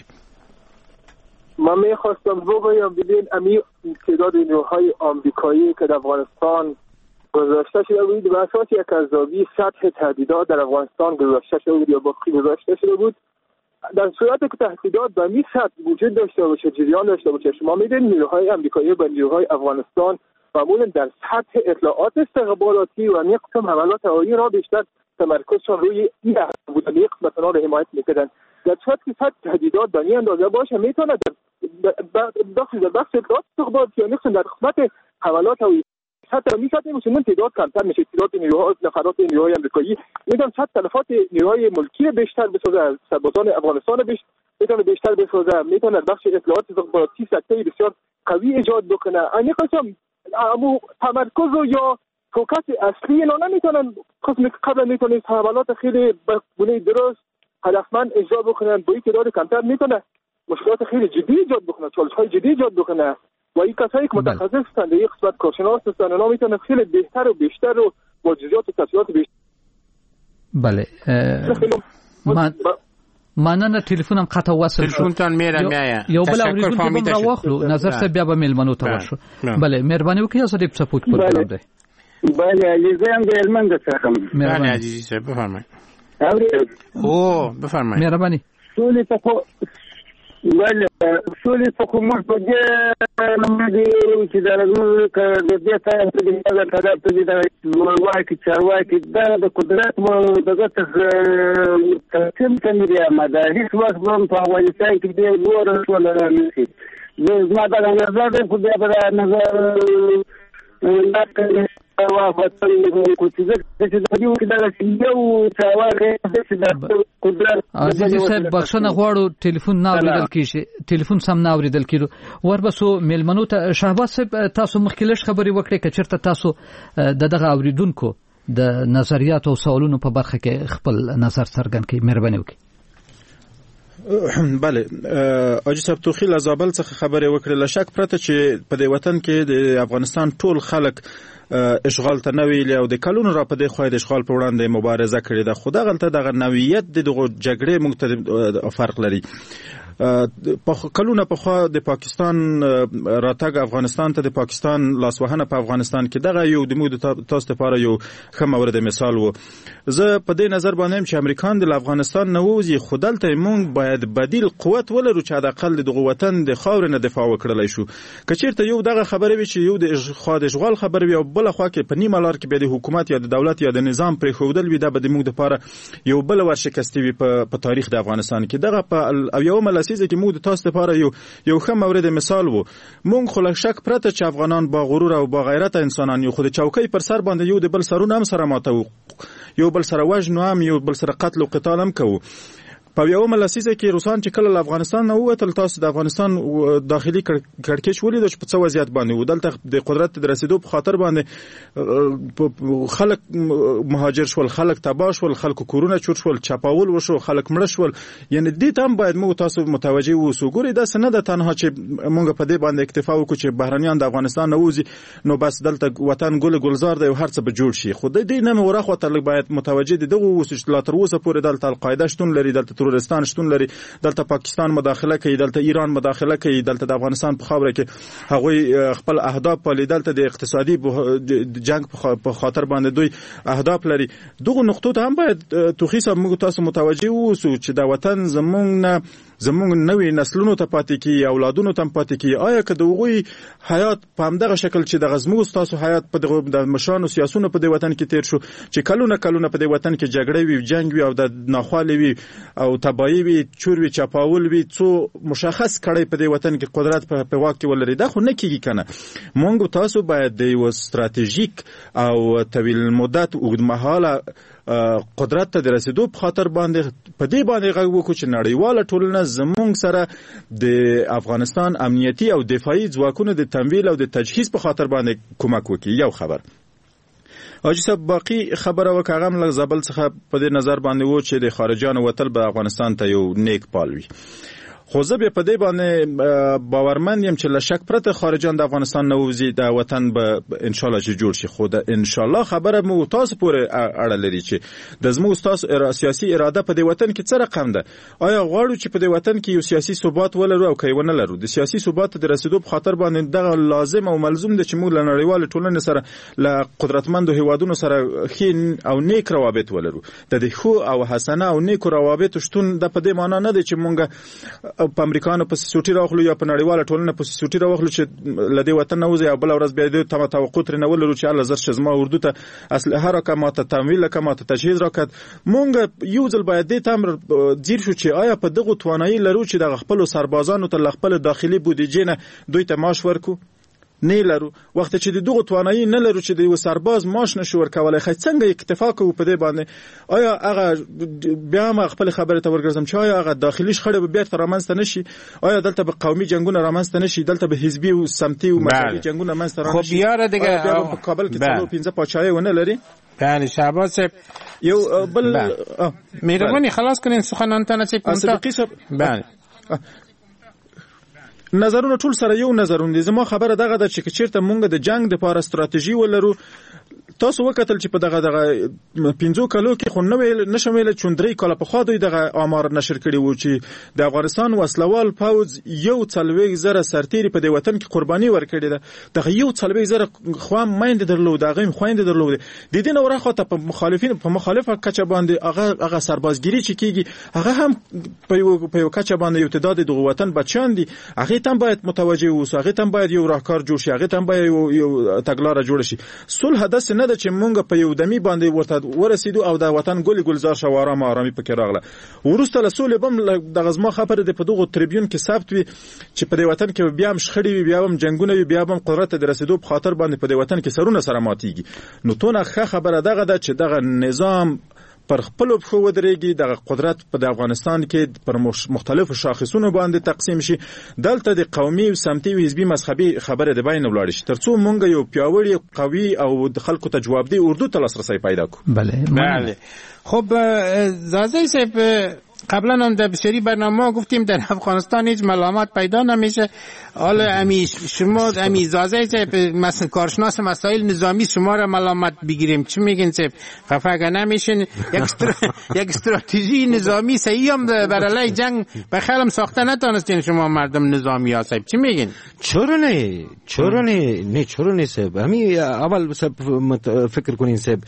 ما میخواستم بگویم ببین امی تعداد نیروهای آمریکایی که در افغانستان گذاشته شده بود به اساس یک ارزیابی سطح تهدیدات در افغانستان گذاشته شده بود یا باقی گذاشته شده بود. در صورتی که تهدیدات به این سطح وجود داشته باشه، جریان داشته باشه، شما میدونید نیروهای آمریکایی با نیروهای افغانستان معمولا در سطح اطلاعات استخباراتی و یک قسم حملات هوایی را بیشتر تمرکزشان روی این بود، یک قسمت را حمایت میکردن. در صورتی که سطح تهدیدات به این اندازه باشه میتونه در داخل در بخش اطلاعات استخباراتی یا در قسمت حملات هوایی حتی میشه میشه من تعداد کمتر میشه، تعداد نیروها نفرات نیروهای آمریکایی میتونن صد تلفات نیروهای ملکی بیشتر بسازه، سربازان افغانستان بیشتر میتونه بیشتر بسازه، میتونه بخش اطلاعات استخباراتی سکته بسیار قوی ایجاد بکنه. این قسم امو تمرکز یا فوکس اصلی اینا نمیتونن قسم قبل میتونن حملات خیلی به گونه درست هدفمند اجرا بکنن، با این تعداد کمتر میتونه مشکلات خیلی جدی ایجاد بکنه، چالش‌های جدی ایجاد بکنه. و این کسایی که متخصص هستند یک قسمت کارشناس هستند اونا میتونن خیلی بهتر و بیشتر و با جزئیات و تفصیلات بیشتر. بله من مننه. تلفنم قطع وصل شد. تلفنتان میره میایه. یو بل اوریدونکو به ما واخلو نظر څه بیا به ملمنو ته ورشو. بله مهرباني وکړئ ازادي سپورت پروګرام دی. بله عزیزم د هلمند څخه. مهرباني عزیزي صاحب بفرمایئ. او بفرمایئ. مهرباني. سولې ته بله سولې ته کوم په دې نمدي چې دا زموږ د دې ته د دې طرف ته د ورواکي چارواکي د قدرت مو دغه تقسیم کوي ماده هیڅ وخت په افغانستان کې د ور ټول نه شي. زما دا نظر دی خو بیا به نظر نه وافقل کوڅه چې د یو کې دا یو چاواله چې د قدرت عزیزي صاحب بخښنه غواړو ټلیفون نه اوریدل کیږي، ټلیفون سم نه اوریدل کیږي. وربسو ملمنو ته شهباز صاحب تاسو مخکلش خبري وکړئ که چیرته تاسو د دغه اوریدونکو د نظریات او سوالونو په برخه کې خپل نظر څرګند کړئ، مهرباني وکړئ. بله اجي صاحب توخیل از زابل څخه خبرې وکړې. لشک پرته چې په دې وطن کې د افغانستان ټول خلک اشغال ته نه ویلي او د کلونو را په دې خوا د اشغال په وړاندې مبارزه کړې ده، خو دغلته دغه نوعیت د دغو جګړې موږ ته فرق لري. په کلونه په خوا د پاکستان راتګ افغانستان ته د پاکستان لاسوهنه په افغانستان کې دغه یو د موږ تاسو لپاره یو ښه مورد مثال و. زه په دې نظر باندې چې امریکان د افغانستان نه ووځي، خو دلته موږ باید بدیل قوت ولرو چې حداقل د دغه وطن د خاورې نه دفاع وکړلی شو. که چېرته یو دغه خبره وي چې یو د خوا د اشغال خبره وي او بله خوا کې په نیمه لار کې بیا د حکومت یا د دولت یا د نظام پرېښودل وي، دا به د موږ دپاره یو بله ورشکستي وي په تاریخ د افغانستان کې. دغه په اویاومه لسیزه کې موږ د تاسو لپاره یو یو ښه مورد مثال و. موږ خو له شک پرته چې افغانان با غرور او با غیرته انسانان یو، خو د چوکۍ پر سر باندې یو د بل سرونه هم سره ماتوو، یو بل سره وژنو هم، یو بل سره قتل او قتال هم کوو. په یوه لسیزه کې روسان چې کله له افغانستان نه ووتل، تاسو د افغانستان داخلي کړکېچ ولیدل چې په څه وضعیت باندې و. دلته د قدرت د رسېدو په خاطر باندې خلک مهاجر شول، خلک تباه شول، خلکو کورونه چور شول، چپاول وشو، خلک مړه شول. یعنی دې ته هم باید موږ تاسو متوجه اوسو. ګورئ داسې نه ده تنها چې موږ په دې باندې اکتفا وکړو چې بهرنیان د افغانستان نه ووځي نو بس دلته وطن ګل ګلزار دی او هر څه به جوړ شي. خو د دې نه ورخوته باید متوجه دي دغه اوسو چې لا تر اوسه پورې دلته القاعده شتون لري، دلته ترورستان شتون لري، دلته پاکستان مداخله کوي، دلته ایران مداخله کوي، دلته د افغانستان په خاوره کې هغوی خپل اهداف پالي، دلته د اقتصادي جنگ په خاطر باندې دوی اهداف لري. دغه نقطو ته هم باید توخی صاحب موږ تاسو متوجه اوسو چې دا وطن زمونږ نه زمونږ نوې نسلونو ته پاتې کیږي، اولادونو ته پاتې کیږي. آیا که د هغوی حیات په همدغه شکل چې د زموږ ستاسو حیات په دغه د مشرانو سیاسونو په دې وطن کې تیر شو چې کلونه کلونه په دې وطن کې جګړې وي، جنگ وي او د ناخوالې وي او تباهي وي، چور وي، چپاول وي، څو مشخص کړی په دې وطن کې قدرت په واک کې ولري، دا خو نه کیږي کنه. موږ تاسو باید د یو ستراتیژیک او طویل مدت اوږدمهاله قدرت ته د رسیدو په خاطر باندې په دې باندې غږ وکړو چې نړیواله ټولنه زموږ سره د افغانستان امنیتي او دفاعي ځواکونو د تمویل او د تجهیز په خاطر باندې کومک وکړي. یو خبر حاجی صاحب باقی خبره وکړه هغه له زابل څخه په دې نظر باندې و چې د خارجانو وتل به افغانستان ته یو نیک پال وي. خو زه بیا په دې باندې باورمند یم چې له شک پرته خارجان د افغانستان نه ووځي، د وطن به انشاءالله چې جوړ شي. خو د انشاءالله خبره مو تاسو پورې اړه لري چې د زموږ تاسو سیاسي اراده په دې وطن کې څه رقم ده. آیا غواړو چې په دې وطن کې یو سیاسي ثبات ولرو او که یې ونه لرو؟ د سیاسي ثبات د رسیدو په خاطر باندې دغه لازم او ملزوم ده چې موږ له نړیوالې ټولنې سره له قدرتمندو هیوادونو سره ښې او نیک روابط ولرو. د دې ښو او حسنه او نیکو روابطو شتون د په دې معنا نه دی چې موږ په امریکانو په سوټي راغلو یا په نړیواله ټولنه په سوټي راغلو چې لدی وطن نه وځي او بل ورځ بیا د تمه توقع تر نه ولرو چې الله زر شزما اردو ته اسلحه راکړه، ماته تمویل راکړه، ماته تجهیز راکړه. مونږ یو ځل باید دې تمر ځیر شو چې آیا په دغه توانایي لرو چې د خپل سربازانو ته خپل داخلي بودیجې نه دوی ته معاش ورکو؟ نه لرو. وخت چې د دغه توانایي نه لرو چې د یو سرباز معاش نشو ورکولای، خو څنګه اکتفا کوو په دې باندې؟ آیا هغه بیا ما خپل خبره ته ورګرځم چې آیا هغه داخلي شخړې به بیرته رامنځته نشي؟ آیا دلته به قومي جنگونه رامنځته نشي؟ دلته به حزبي او سمتي او مذهبي جنگونه رامنځته رانشي؟ خو بیا دیگه په کابل کې څلور پنځه پاچاهي ونه لري. بله شهباز صاحب یو بل مهرباني خلاص کنین سخنانتان صاحب کومه. بله نظرونه ټول سره یو نظرونه دي. زما خبره دغه ده چې چیرته مونږ د جنگ لپاره ستراتیژي ولرو. تاسو وکتل چې په دغه دغه پنځو کالو کې خو نو نشمېل چوندري کاله په خوا دوی دغه آمار نشر کړي وو چې د افغانستان وسلوال پوز یو څلوي زره سرتيري په دې وطن کې قرباني ورکړي ده. دغه یو څلوي زره خو مایند درلود، دغه خويند درلود. د دې نو راخه په مخالفین په مخالفه کچه باندې هغه هغه سربازګری چې کیږي هغه هم په یو په یو کچه باندې یو تعداد د وطن بچان دي. هغه تم باید متوجه اوسو، هغه تم باید یو راهکار جوړ شي، هغه تم باید یو, یو تګلارې جوړ شي. صلح هدف نه ده چې مونږ په یو دمی باندې ورته ورسېدو او د وطن ګل ګلزار شو آرام آرامي پکې راغله. ورسته له سولې بم د غزما خبره د په دغه تریبیون کې ثبت وي چې په دې وطن کې بیا هم شخړې وي، بیا هم جنگونه وي، بیا هم قدرت د رسیدو په خاطر باندې په دې وطن کې سرونه سره ماتيږي. نو تونه ښه خبره دغه ده چې دغه نظام پر خپل پښو ودرېږي، د قدرت په افغانستان کې پر مختلفو شاخصونو باندې تقسیم شي. دلته د قومي او سمتي او حزبي مذهبي خبره د بین ولاړ شي ترڅو مونږ یو پیاوړی قوي او د خلکو ته جوابدي اردو ته لاسرسي پیدا کو. بله بله. خب زازی صاحب قبلا هم در بسیاری برنامه گفتیم در افغانستان هیچ ملامت پیدا نمیشه. حالا امی شما امی زازه مثلا کارشناس مسائل نظامی شما را ملامت بگیریم چی میگین سیب خفه نمیشین؟ یک استر... یک استراتژی نظامی صحیح هم برای جنگ بخیرم ساخته نتونستین شما مردم نظامی ها سیب چی میگین؟ چرا نه چرا نه نه چرا نه سیب همین اول سیب فکر کنین سیب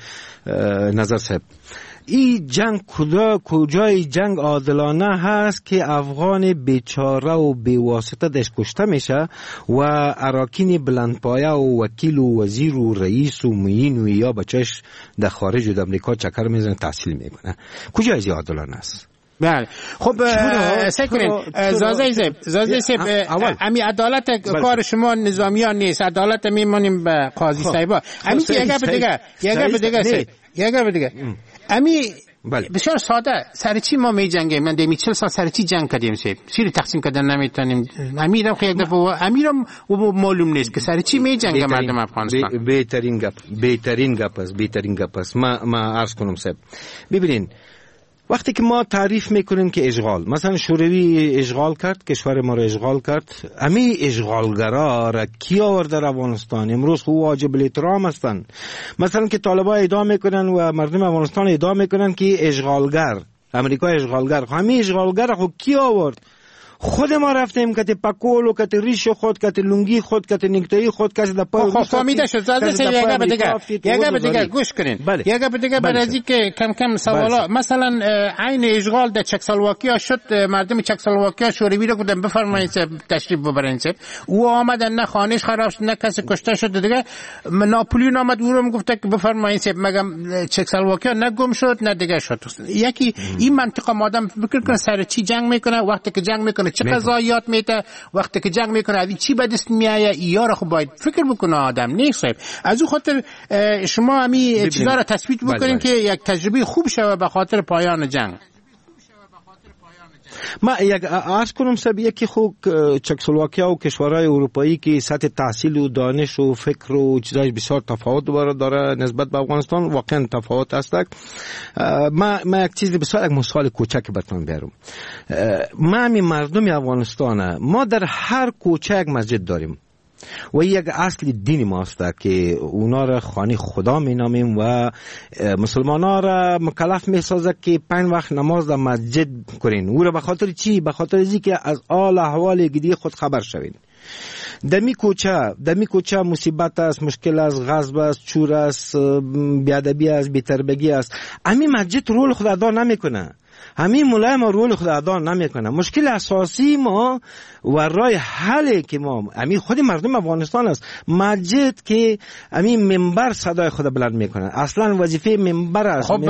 نظر سیب این جنگ کجا کجای جنگ عادلانه هست که افغان بیچاره و بیواسطه دش کشته میشه و اراکین بلندپایه و وکیل و وزیر و رئیس و معین و یا بچش در خارج و امریکا چکر میزنه تحصیل میکنه کجای از عادلانه است؟ بله خب سعی کنین زازه زیب زازه زیب امی عدالت کار شما نظامیان نیست عدالت میمونیم به قاضی صاحبا امی که یه گپ دیگه یه گپ دیگه سید یه گپ دیگه امی بسیار ساده سر چی ما می جنگیم من دمی چهل سال سر چی جنگ کردیم سید چی تقسیم کردن نمیتونیم امیرم خیلی دفعه امیرم معلوم نیست که سر چی می جنگه مردم افغانستان بهترین گپ بهترین گپ است بهترین گپ است ما ما عرض کنم سید ببینین وقتی که ما تعریف میکنیم که اشغال مثلا شوروی اشغال کرد کشور ما را اشغال کرد امی اشغالگرا را کی آورد در افغانستان امروز خو واجب الاحترام هستند مثلا که طالبان ادعا میکنن و مردم افغانستان ادعا میکنن که اشغالگر امریکا اشغالگر همین اشغالگر خو کی آورد خود ما رفتیم که پکول و که ریش خود که لونگی خود که نیکتایی خود که در پای خب فهمیده شد زاده سه یه گپ دیگه یه گپ دیگه گوش کنین یه گپ دیگه برای که کم کم سوالا مثلا عین اشغال در چکسلواکیا شد مردم چکسلواکیا شوروی رو گفتن بفرمایید تشریف ببرین او آمدن نه خانه‌اش خراب شد نه کسی کشته شد دیگه ناپلیون آمد او رو گفت که بفرمایید مگم چکسلواکیا نه گم شد نه دیگه شد یکی این منطقه آدم فکر کنه سر چی جنگ میکنه وقتی که جنگ میکنه چه قضايات میته وقتی که جنگ میکنه از چی به دست میایه یا را خب باید فکر بکنه آدم نیست از اون خاطر شما همین چیزا را تثبیت بکنین که یک تجربه خوب شوه به خاطر پایان جنگ ما یک عرض کنم سب یکی خوب چکسلواکیا و کشورهای اروپایی که سطح تحصیل و دانش و فکر و چیزای بسیار تفاوت داره نسبت به افغانستان واقعا تفاوت است ما ما یک چیز بسیار یک مثال کوچک براتون بیارم ما همین مردم افغانستان ما در هر کوچه یک مسجد داریم و یک اصل دین ماست که اونا را خانه خدا می نامیم و مسلمان ها را مکلف می سازه که پنج وقت نماز در مسجد کنین او را به خاطر چی؟ به خاطر ازی که از آل احوال گیدی خود خبر شوین دمی کوچه دمی کوچه مصیبت است مشکل است غصب است چور است بیادبی است بی‌تربیتی است همین مسجد رول خود ادا نمیکنه همین مولای ما رول خود ادا نمیکنه مشکل اساسی ما و راه حل که ما همین خود مردم افغانستان است مسجد که همین منبر صدای خود بلند میکنه اصلا وظیفه منبر است خب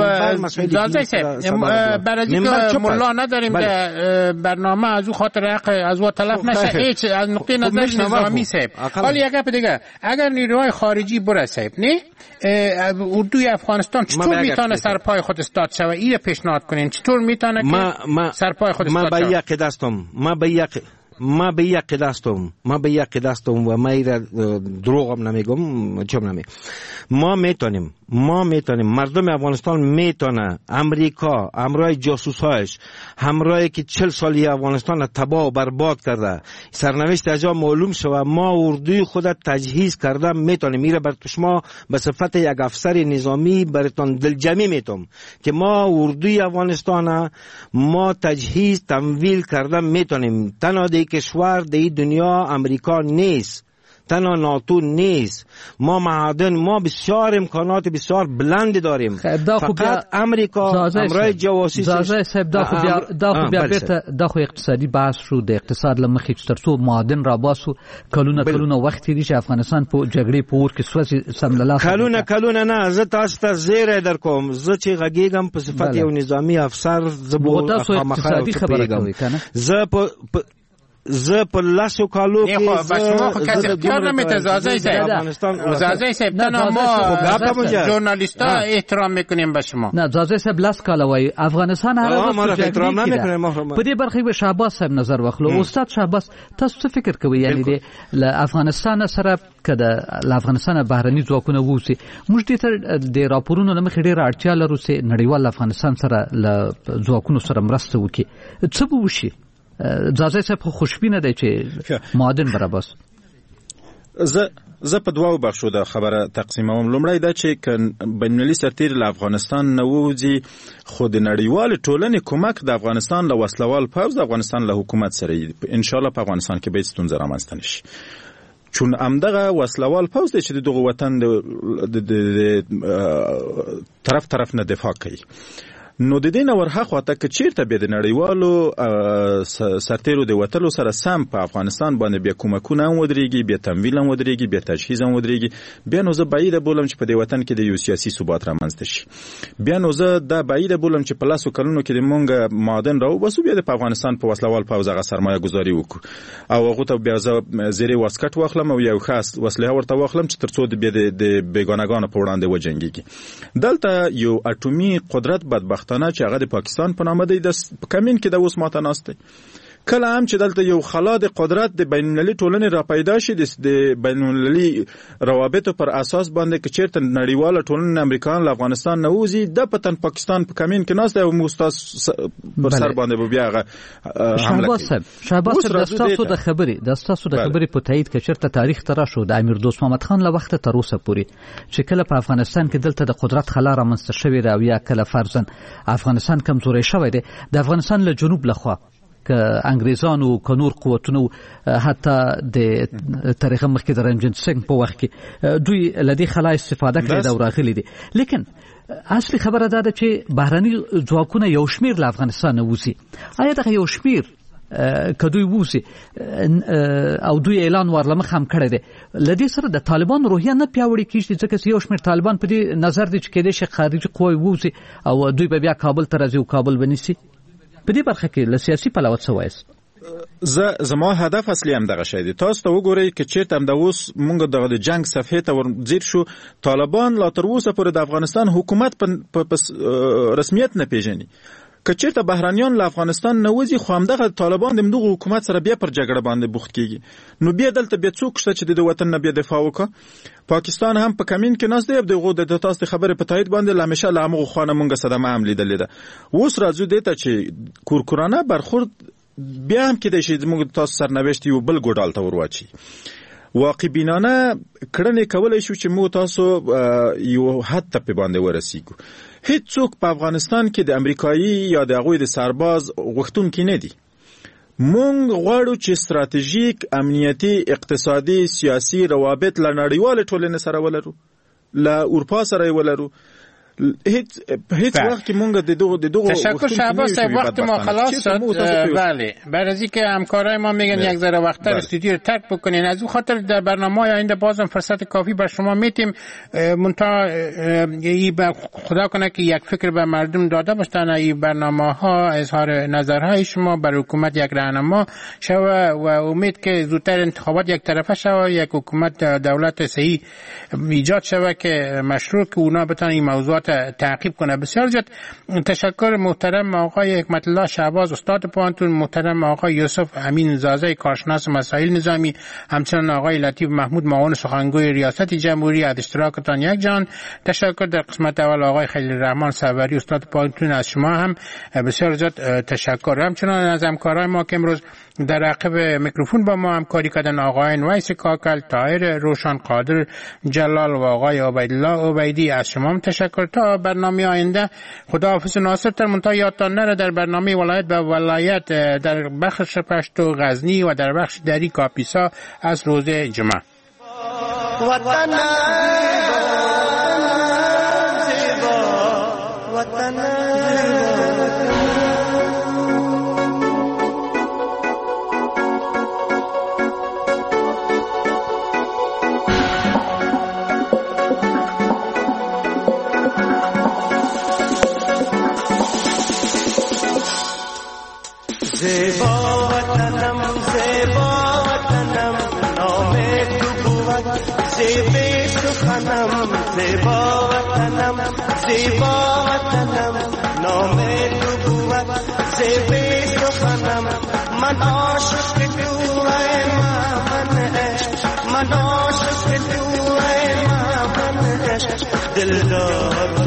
برای که مولا نداریم در برنامه از او خاطر از او تلف نشه هیچ از نقطه نظر نظامی صاحب حالا یک گپ دیگه اگر نیروهای خارجی بره صاحب نه اردوی افغانستان چطور میتونه سرپای خود استاد شوه اینو پیشنهاد کنین چطور میتونه که سرپای خود استاد شوه ما به یک دستم ما به یک ما به یک دستم ما به یک دستم و ما ایرا دروغم نمیگم چم نمی ما میتونیم ما میتونیم مردم افغانستان میتونه امریکا همراه جاسوسایش همراهی که چهل سالی افغانستان تباه و برباد کرده سرنوشت از جا معلوم شوه ما اردوی خود تجهیز کرده میتونیم میره بر شما به صفت یک افسر نظامی براتون دلجمعی میتونم که ما اردوی افغانستان ما تجهیز تمویل کرده میتونیم تنها دی کشور دی دنیا امریکا نیست تنها ناتو نیست ما معادن ما بسیار امکانات بسیار بلند داریم فقط امریکا امرای جواسیس زازه صاحب دا خو بیا دا خو بیا بیت دا خو اقتصادي بحث شو د اقتصاد لمخې ترڅو معادن را باسو کلونه کلونه وخت دی چې افغانستان په جګړې په اور کې سوځي سمللا کلونه کلونه نه زه تاسو ته زیره در کوم زه چې غږیږم په صفت یو نظامی افسر زبو اقتصادي خبره کوي کنه زه په زه په لاسو کالو کې نه خو شما خو کسی اختیار نمیده زازه صاحب زازه صاحب تنها ما ژورنالیستا احترام میکنیم به شما. نه زازه صاحب لاس کاله وای افغانستان هغه ما احترام نمیکنیم. په دې برخه به شهباز صاحب نظر واخلو. استاد شهباز تاسو څه فکر کوئ یعنی د افغانستان سره کده ل افغانستان بهرني ځواکونه ووسی موږ دې ته د راپورونو نه مخې ډېره اړتیا لرو چې نړیوال افغانستان سره ل ځواکونو سره مرسته وکړي. څه به وشي؟ ځازه صاحب خو خوشبینه دی چې معادن برابر. زه زه په دوو بخشو د خبره تقسیموم. لومړی دا چې بین‌المللي سرتیر له افغانستان نه ووځي خو د نړیوال ټولنې کومک د افغانستان له وسلوال پوځ د افغانستان له حکومت سره ان شاء الله په افغانستان کې به ستونزه رامنځته نشي. چون امدغه وسلوال پوځ دی چې د دغه وطن د طرف طرف نه دفاع کوي. نو د دې نه ورخه خواته که چیرته به د نړیوالو سرتیرو د وتلو سره سم په افغانستان باندې بیا کومکونه هم ودرېږي، بیا تمویل هم ودرېږي، بیا تجهیز هم ودرېږي، بیا نو زه بعیده بولم چې په دې وطن کې د یو سیاسي ثبات رامنځته شي. بیا نو زه دا بعیده بولم چې په لاسو کلونو کې د مونږ معادن راوباسو، بیا د په افغانستان په وسلوال پوځ هغه سرمایه ګذاري وکړو او هغه ته بیا زه زیرې واسکټ واخلم او یو خاص وسله ورته واخلم چې ترڅو د بیا د بیگانگانو په وړاندې وجنګيږي. دلته یو اټومي قدرت بدبخت چې هغه د پاکستان په نامه دی د کمین کې د اوس ماته ناشته. کله هم چې دلته یو خلا د قدرت د بین‌المللي ټولنې را پیدا شي د بین‌المللي روابطو پر اساس باندې چې چیرته نړیواله ټولنه امریکایان له افغانستان نه وځي د پتن پاکستان په کمین کې ناشته او مستاس پر سر باندې بیا هغه حمله کوي. شهباز صاحب د تاسو د خبرې د تاسو د خبرې په تایید کې چیرته تاریخ ترا شو د امیر دوست محمد خان له وخت تر اوسه پورې چې کله په افغانستان کې دلته د قدرت خلا رامنځته شوې را یا کله فرضاً افغانستان کمزوري شوی دی د افغانستان له جنوب لخوا که انګریزانو که نور قوتونو حتی د تاریخ مخکې د رنجن سنگ په وخت کې دوی له دې خلا استفاده کړې ده او راغلي دي. لیکن اصلي خبره دا ده چې بهرني ځواکونه یو شمیر له افغانستان نه وځي. آیا دغه یو شمیر که دوی وځي او دوی اعلان ورلمخ هم کړی دی له دې سره د طالبان روحیه نه پیاوړې کېږي ځکه چې یو شمیر طالبان په دې نظر دی چې کېدای شي خارجي قوې وځي او دوی به بیا کابل ته راځي او کابل به نیسي. په دې برخه کې له سیاسي پلوه څه وایست؟ زه زما هدف اصلي هم دغه شی دی. تاسو ته وګورئ که چیرته هم د اوس مونږ دغه د جنگ صفحې ته ورځیر شو طالبان لا تر اوسه پورې د افغانستان حکومت په رسمیت نه پیژني. که چیرته بهرانیان له افغانستان نه وځي خو همدغه طالبان د دغه حکومت سره بیا پر جګړه باندې بوخت کیږي. نو بیا دلته بیا څوک شته چې د وطن نه بیا دفاع وکړي؟ پاکستان هم په کمین کې ناست دی. دغه د تاسو خبره په تایید باندې لهمیشه له هغه خوانه مونږه صدمه هم لیدلې ده. اوس راځو دې ته چې کورکورانه برخورد بیا هم کېدای شي موږ تاسو سرنوشت یو بل ګډال ته ورواچي. واقع بینانه کړنې کولای شو چې موږ تاسو یو حد ته په باندې ورسیږو. هیڅ څوک په افغانستان کې د امریکایي یا د هغوی د سرباز غوښتونکي نه دي. مونږ غواړو چې ستراتیژیک امنیتي اقتصادي سیاسي روابط له نړیوال ټولنې سره ولرو، له اروپا سره ولرو. هیڅ هیڅ وقت که مونږ د دغه د دغه تشکر شهباز صاحب وقت ما خلاص شد. بله بعد از اینکه همکارای ما میگن یک ذره وقت‌تر استودیو رو ترک بکنین از اون خاطر در برنامه آینده بازم فرصت کافی بر شما میتیم. منتها خدا کنه که یک فکر به مردم داده باشن این برنامه ها اظهار نظرهای شما بر حکومت یک راهنما شوه و امید که زودتر انتخابات یک طرفه شوه، یک حکومت دولت صحیح ایجاد شوه که مشروع که اونا بتونن این موضوعات تعقیب کنه. بسیار زیاد تشکر محترم آقای حکمت الله شهباز استاد پوهنتون، محترم آقای یوسف امین زازه کارشناس مسائل نظامی، همچنین آقای لطیف محمود معاون سخنگوی ریاست جمهوری از اشتراکتان یک جان. تشکر در قسمت اول آقای خلیل الرحمن سروری استاد پوهنتون، از شما هم بسیار زیاد تشکر. همچنین از همکارای ما که امروز در عقب میکروفون با ما همکاری کردن آقایان ویس کاکل، طاهر روشن، قادر جلال و آقای عبیدالله عبیدی، از شما هم تشکر. تا برنامه آینده خداحافظ ناصر تر منتها یادتان نره در برنامه ولایت به ولایت در بخش پشتو غزنی و در بخش دری کاپیسا از روز جمعه. وطن وطن زیبا وطنم زیبا زیبا وطنم نام تو بود زیبی سخنم من عاشق تو ای من عشق من عاشق تو ای من عشق دلدار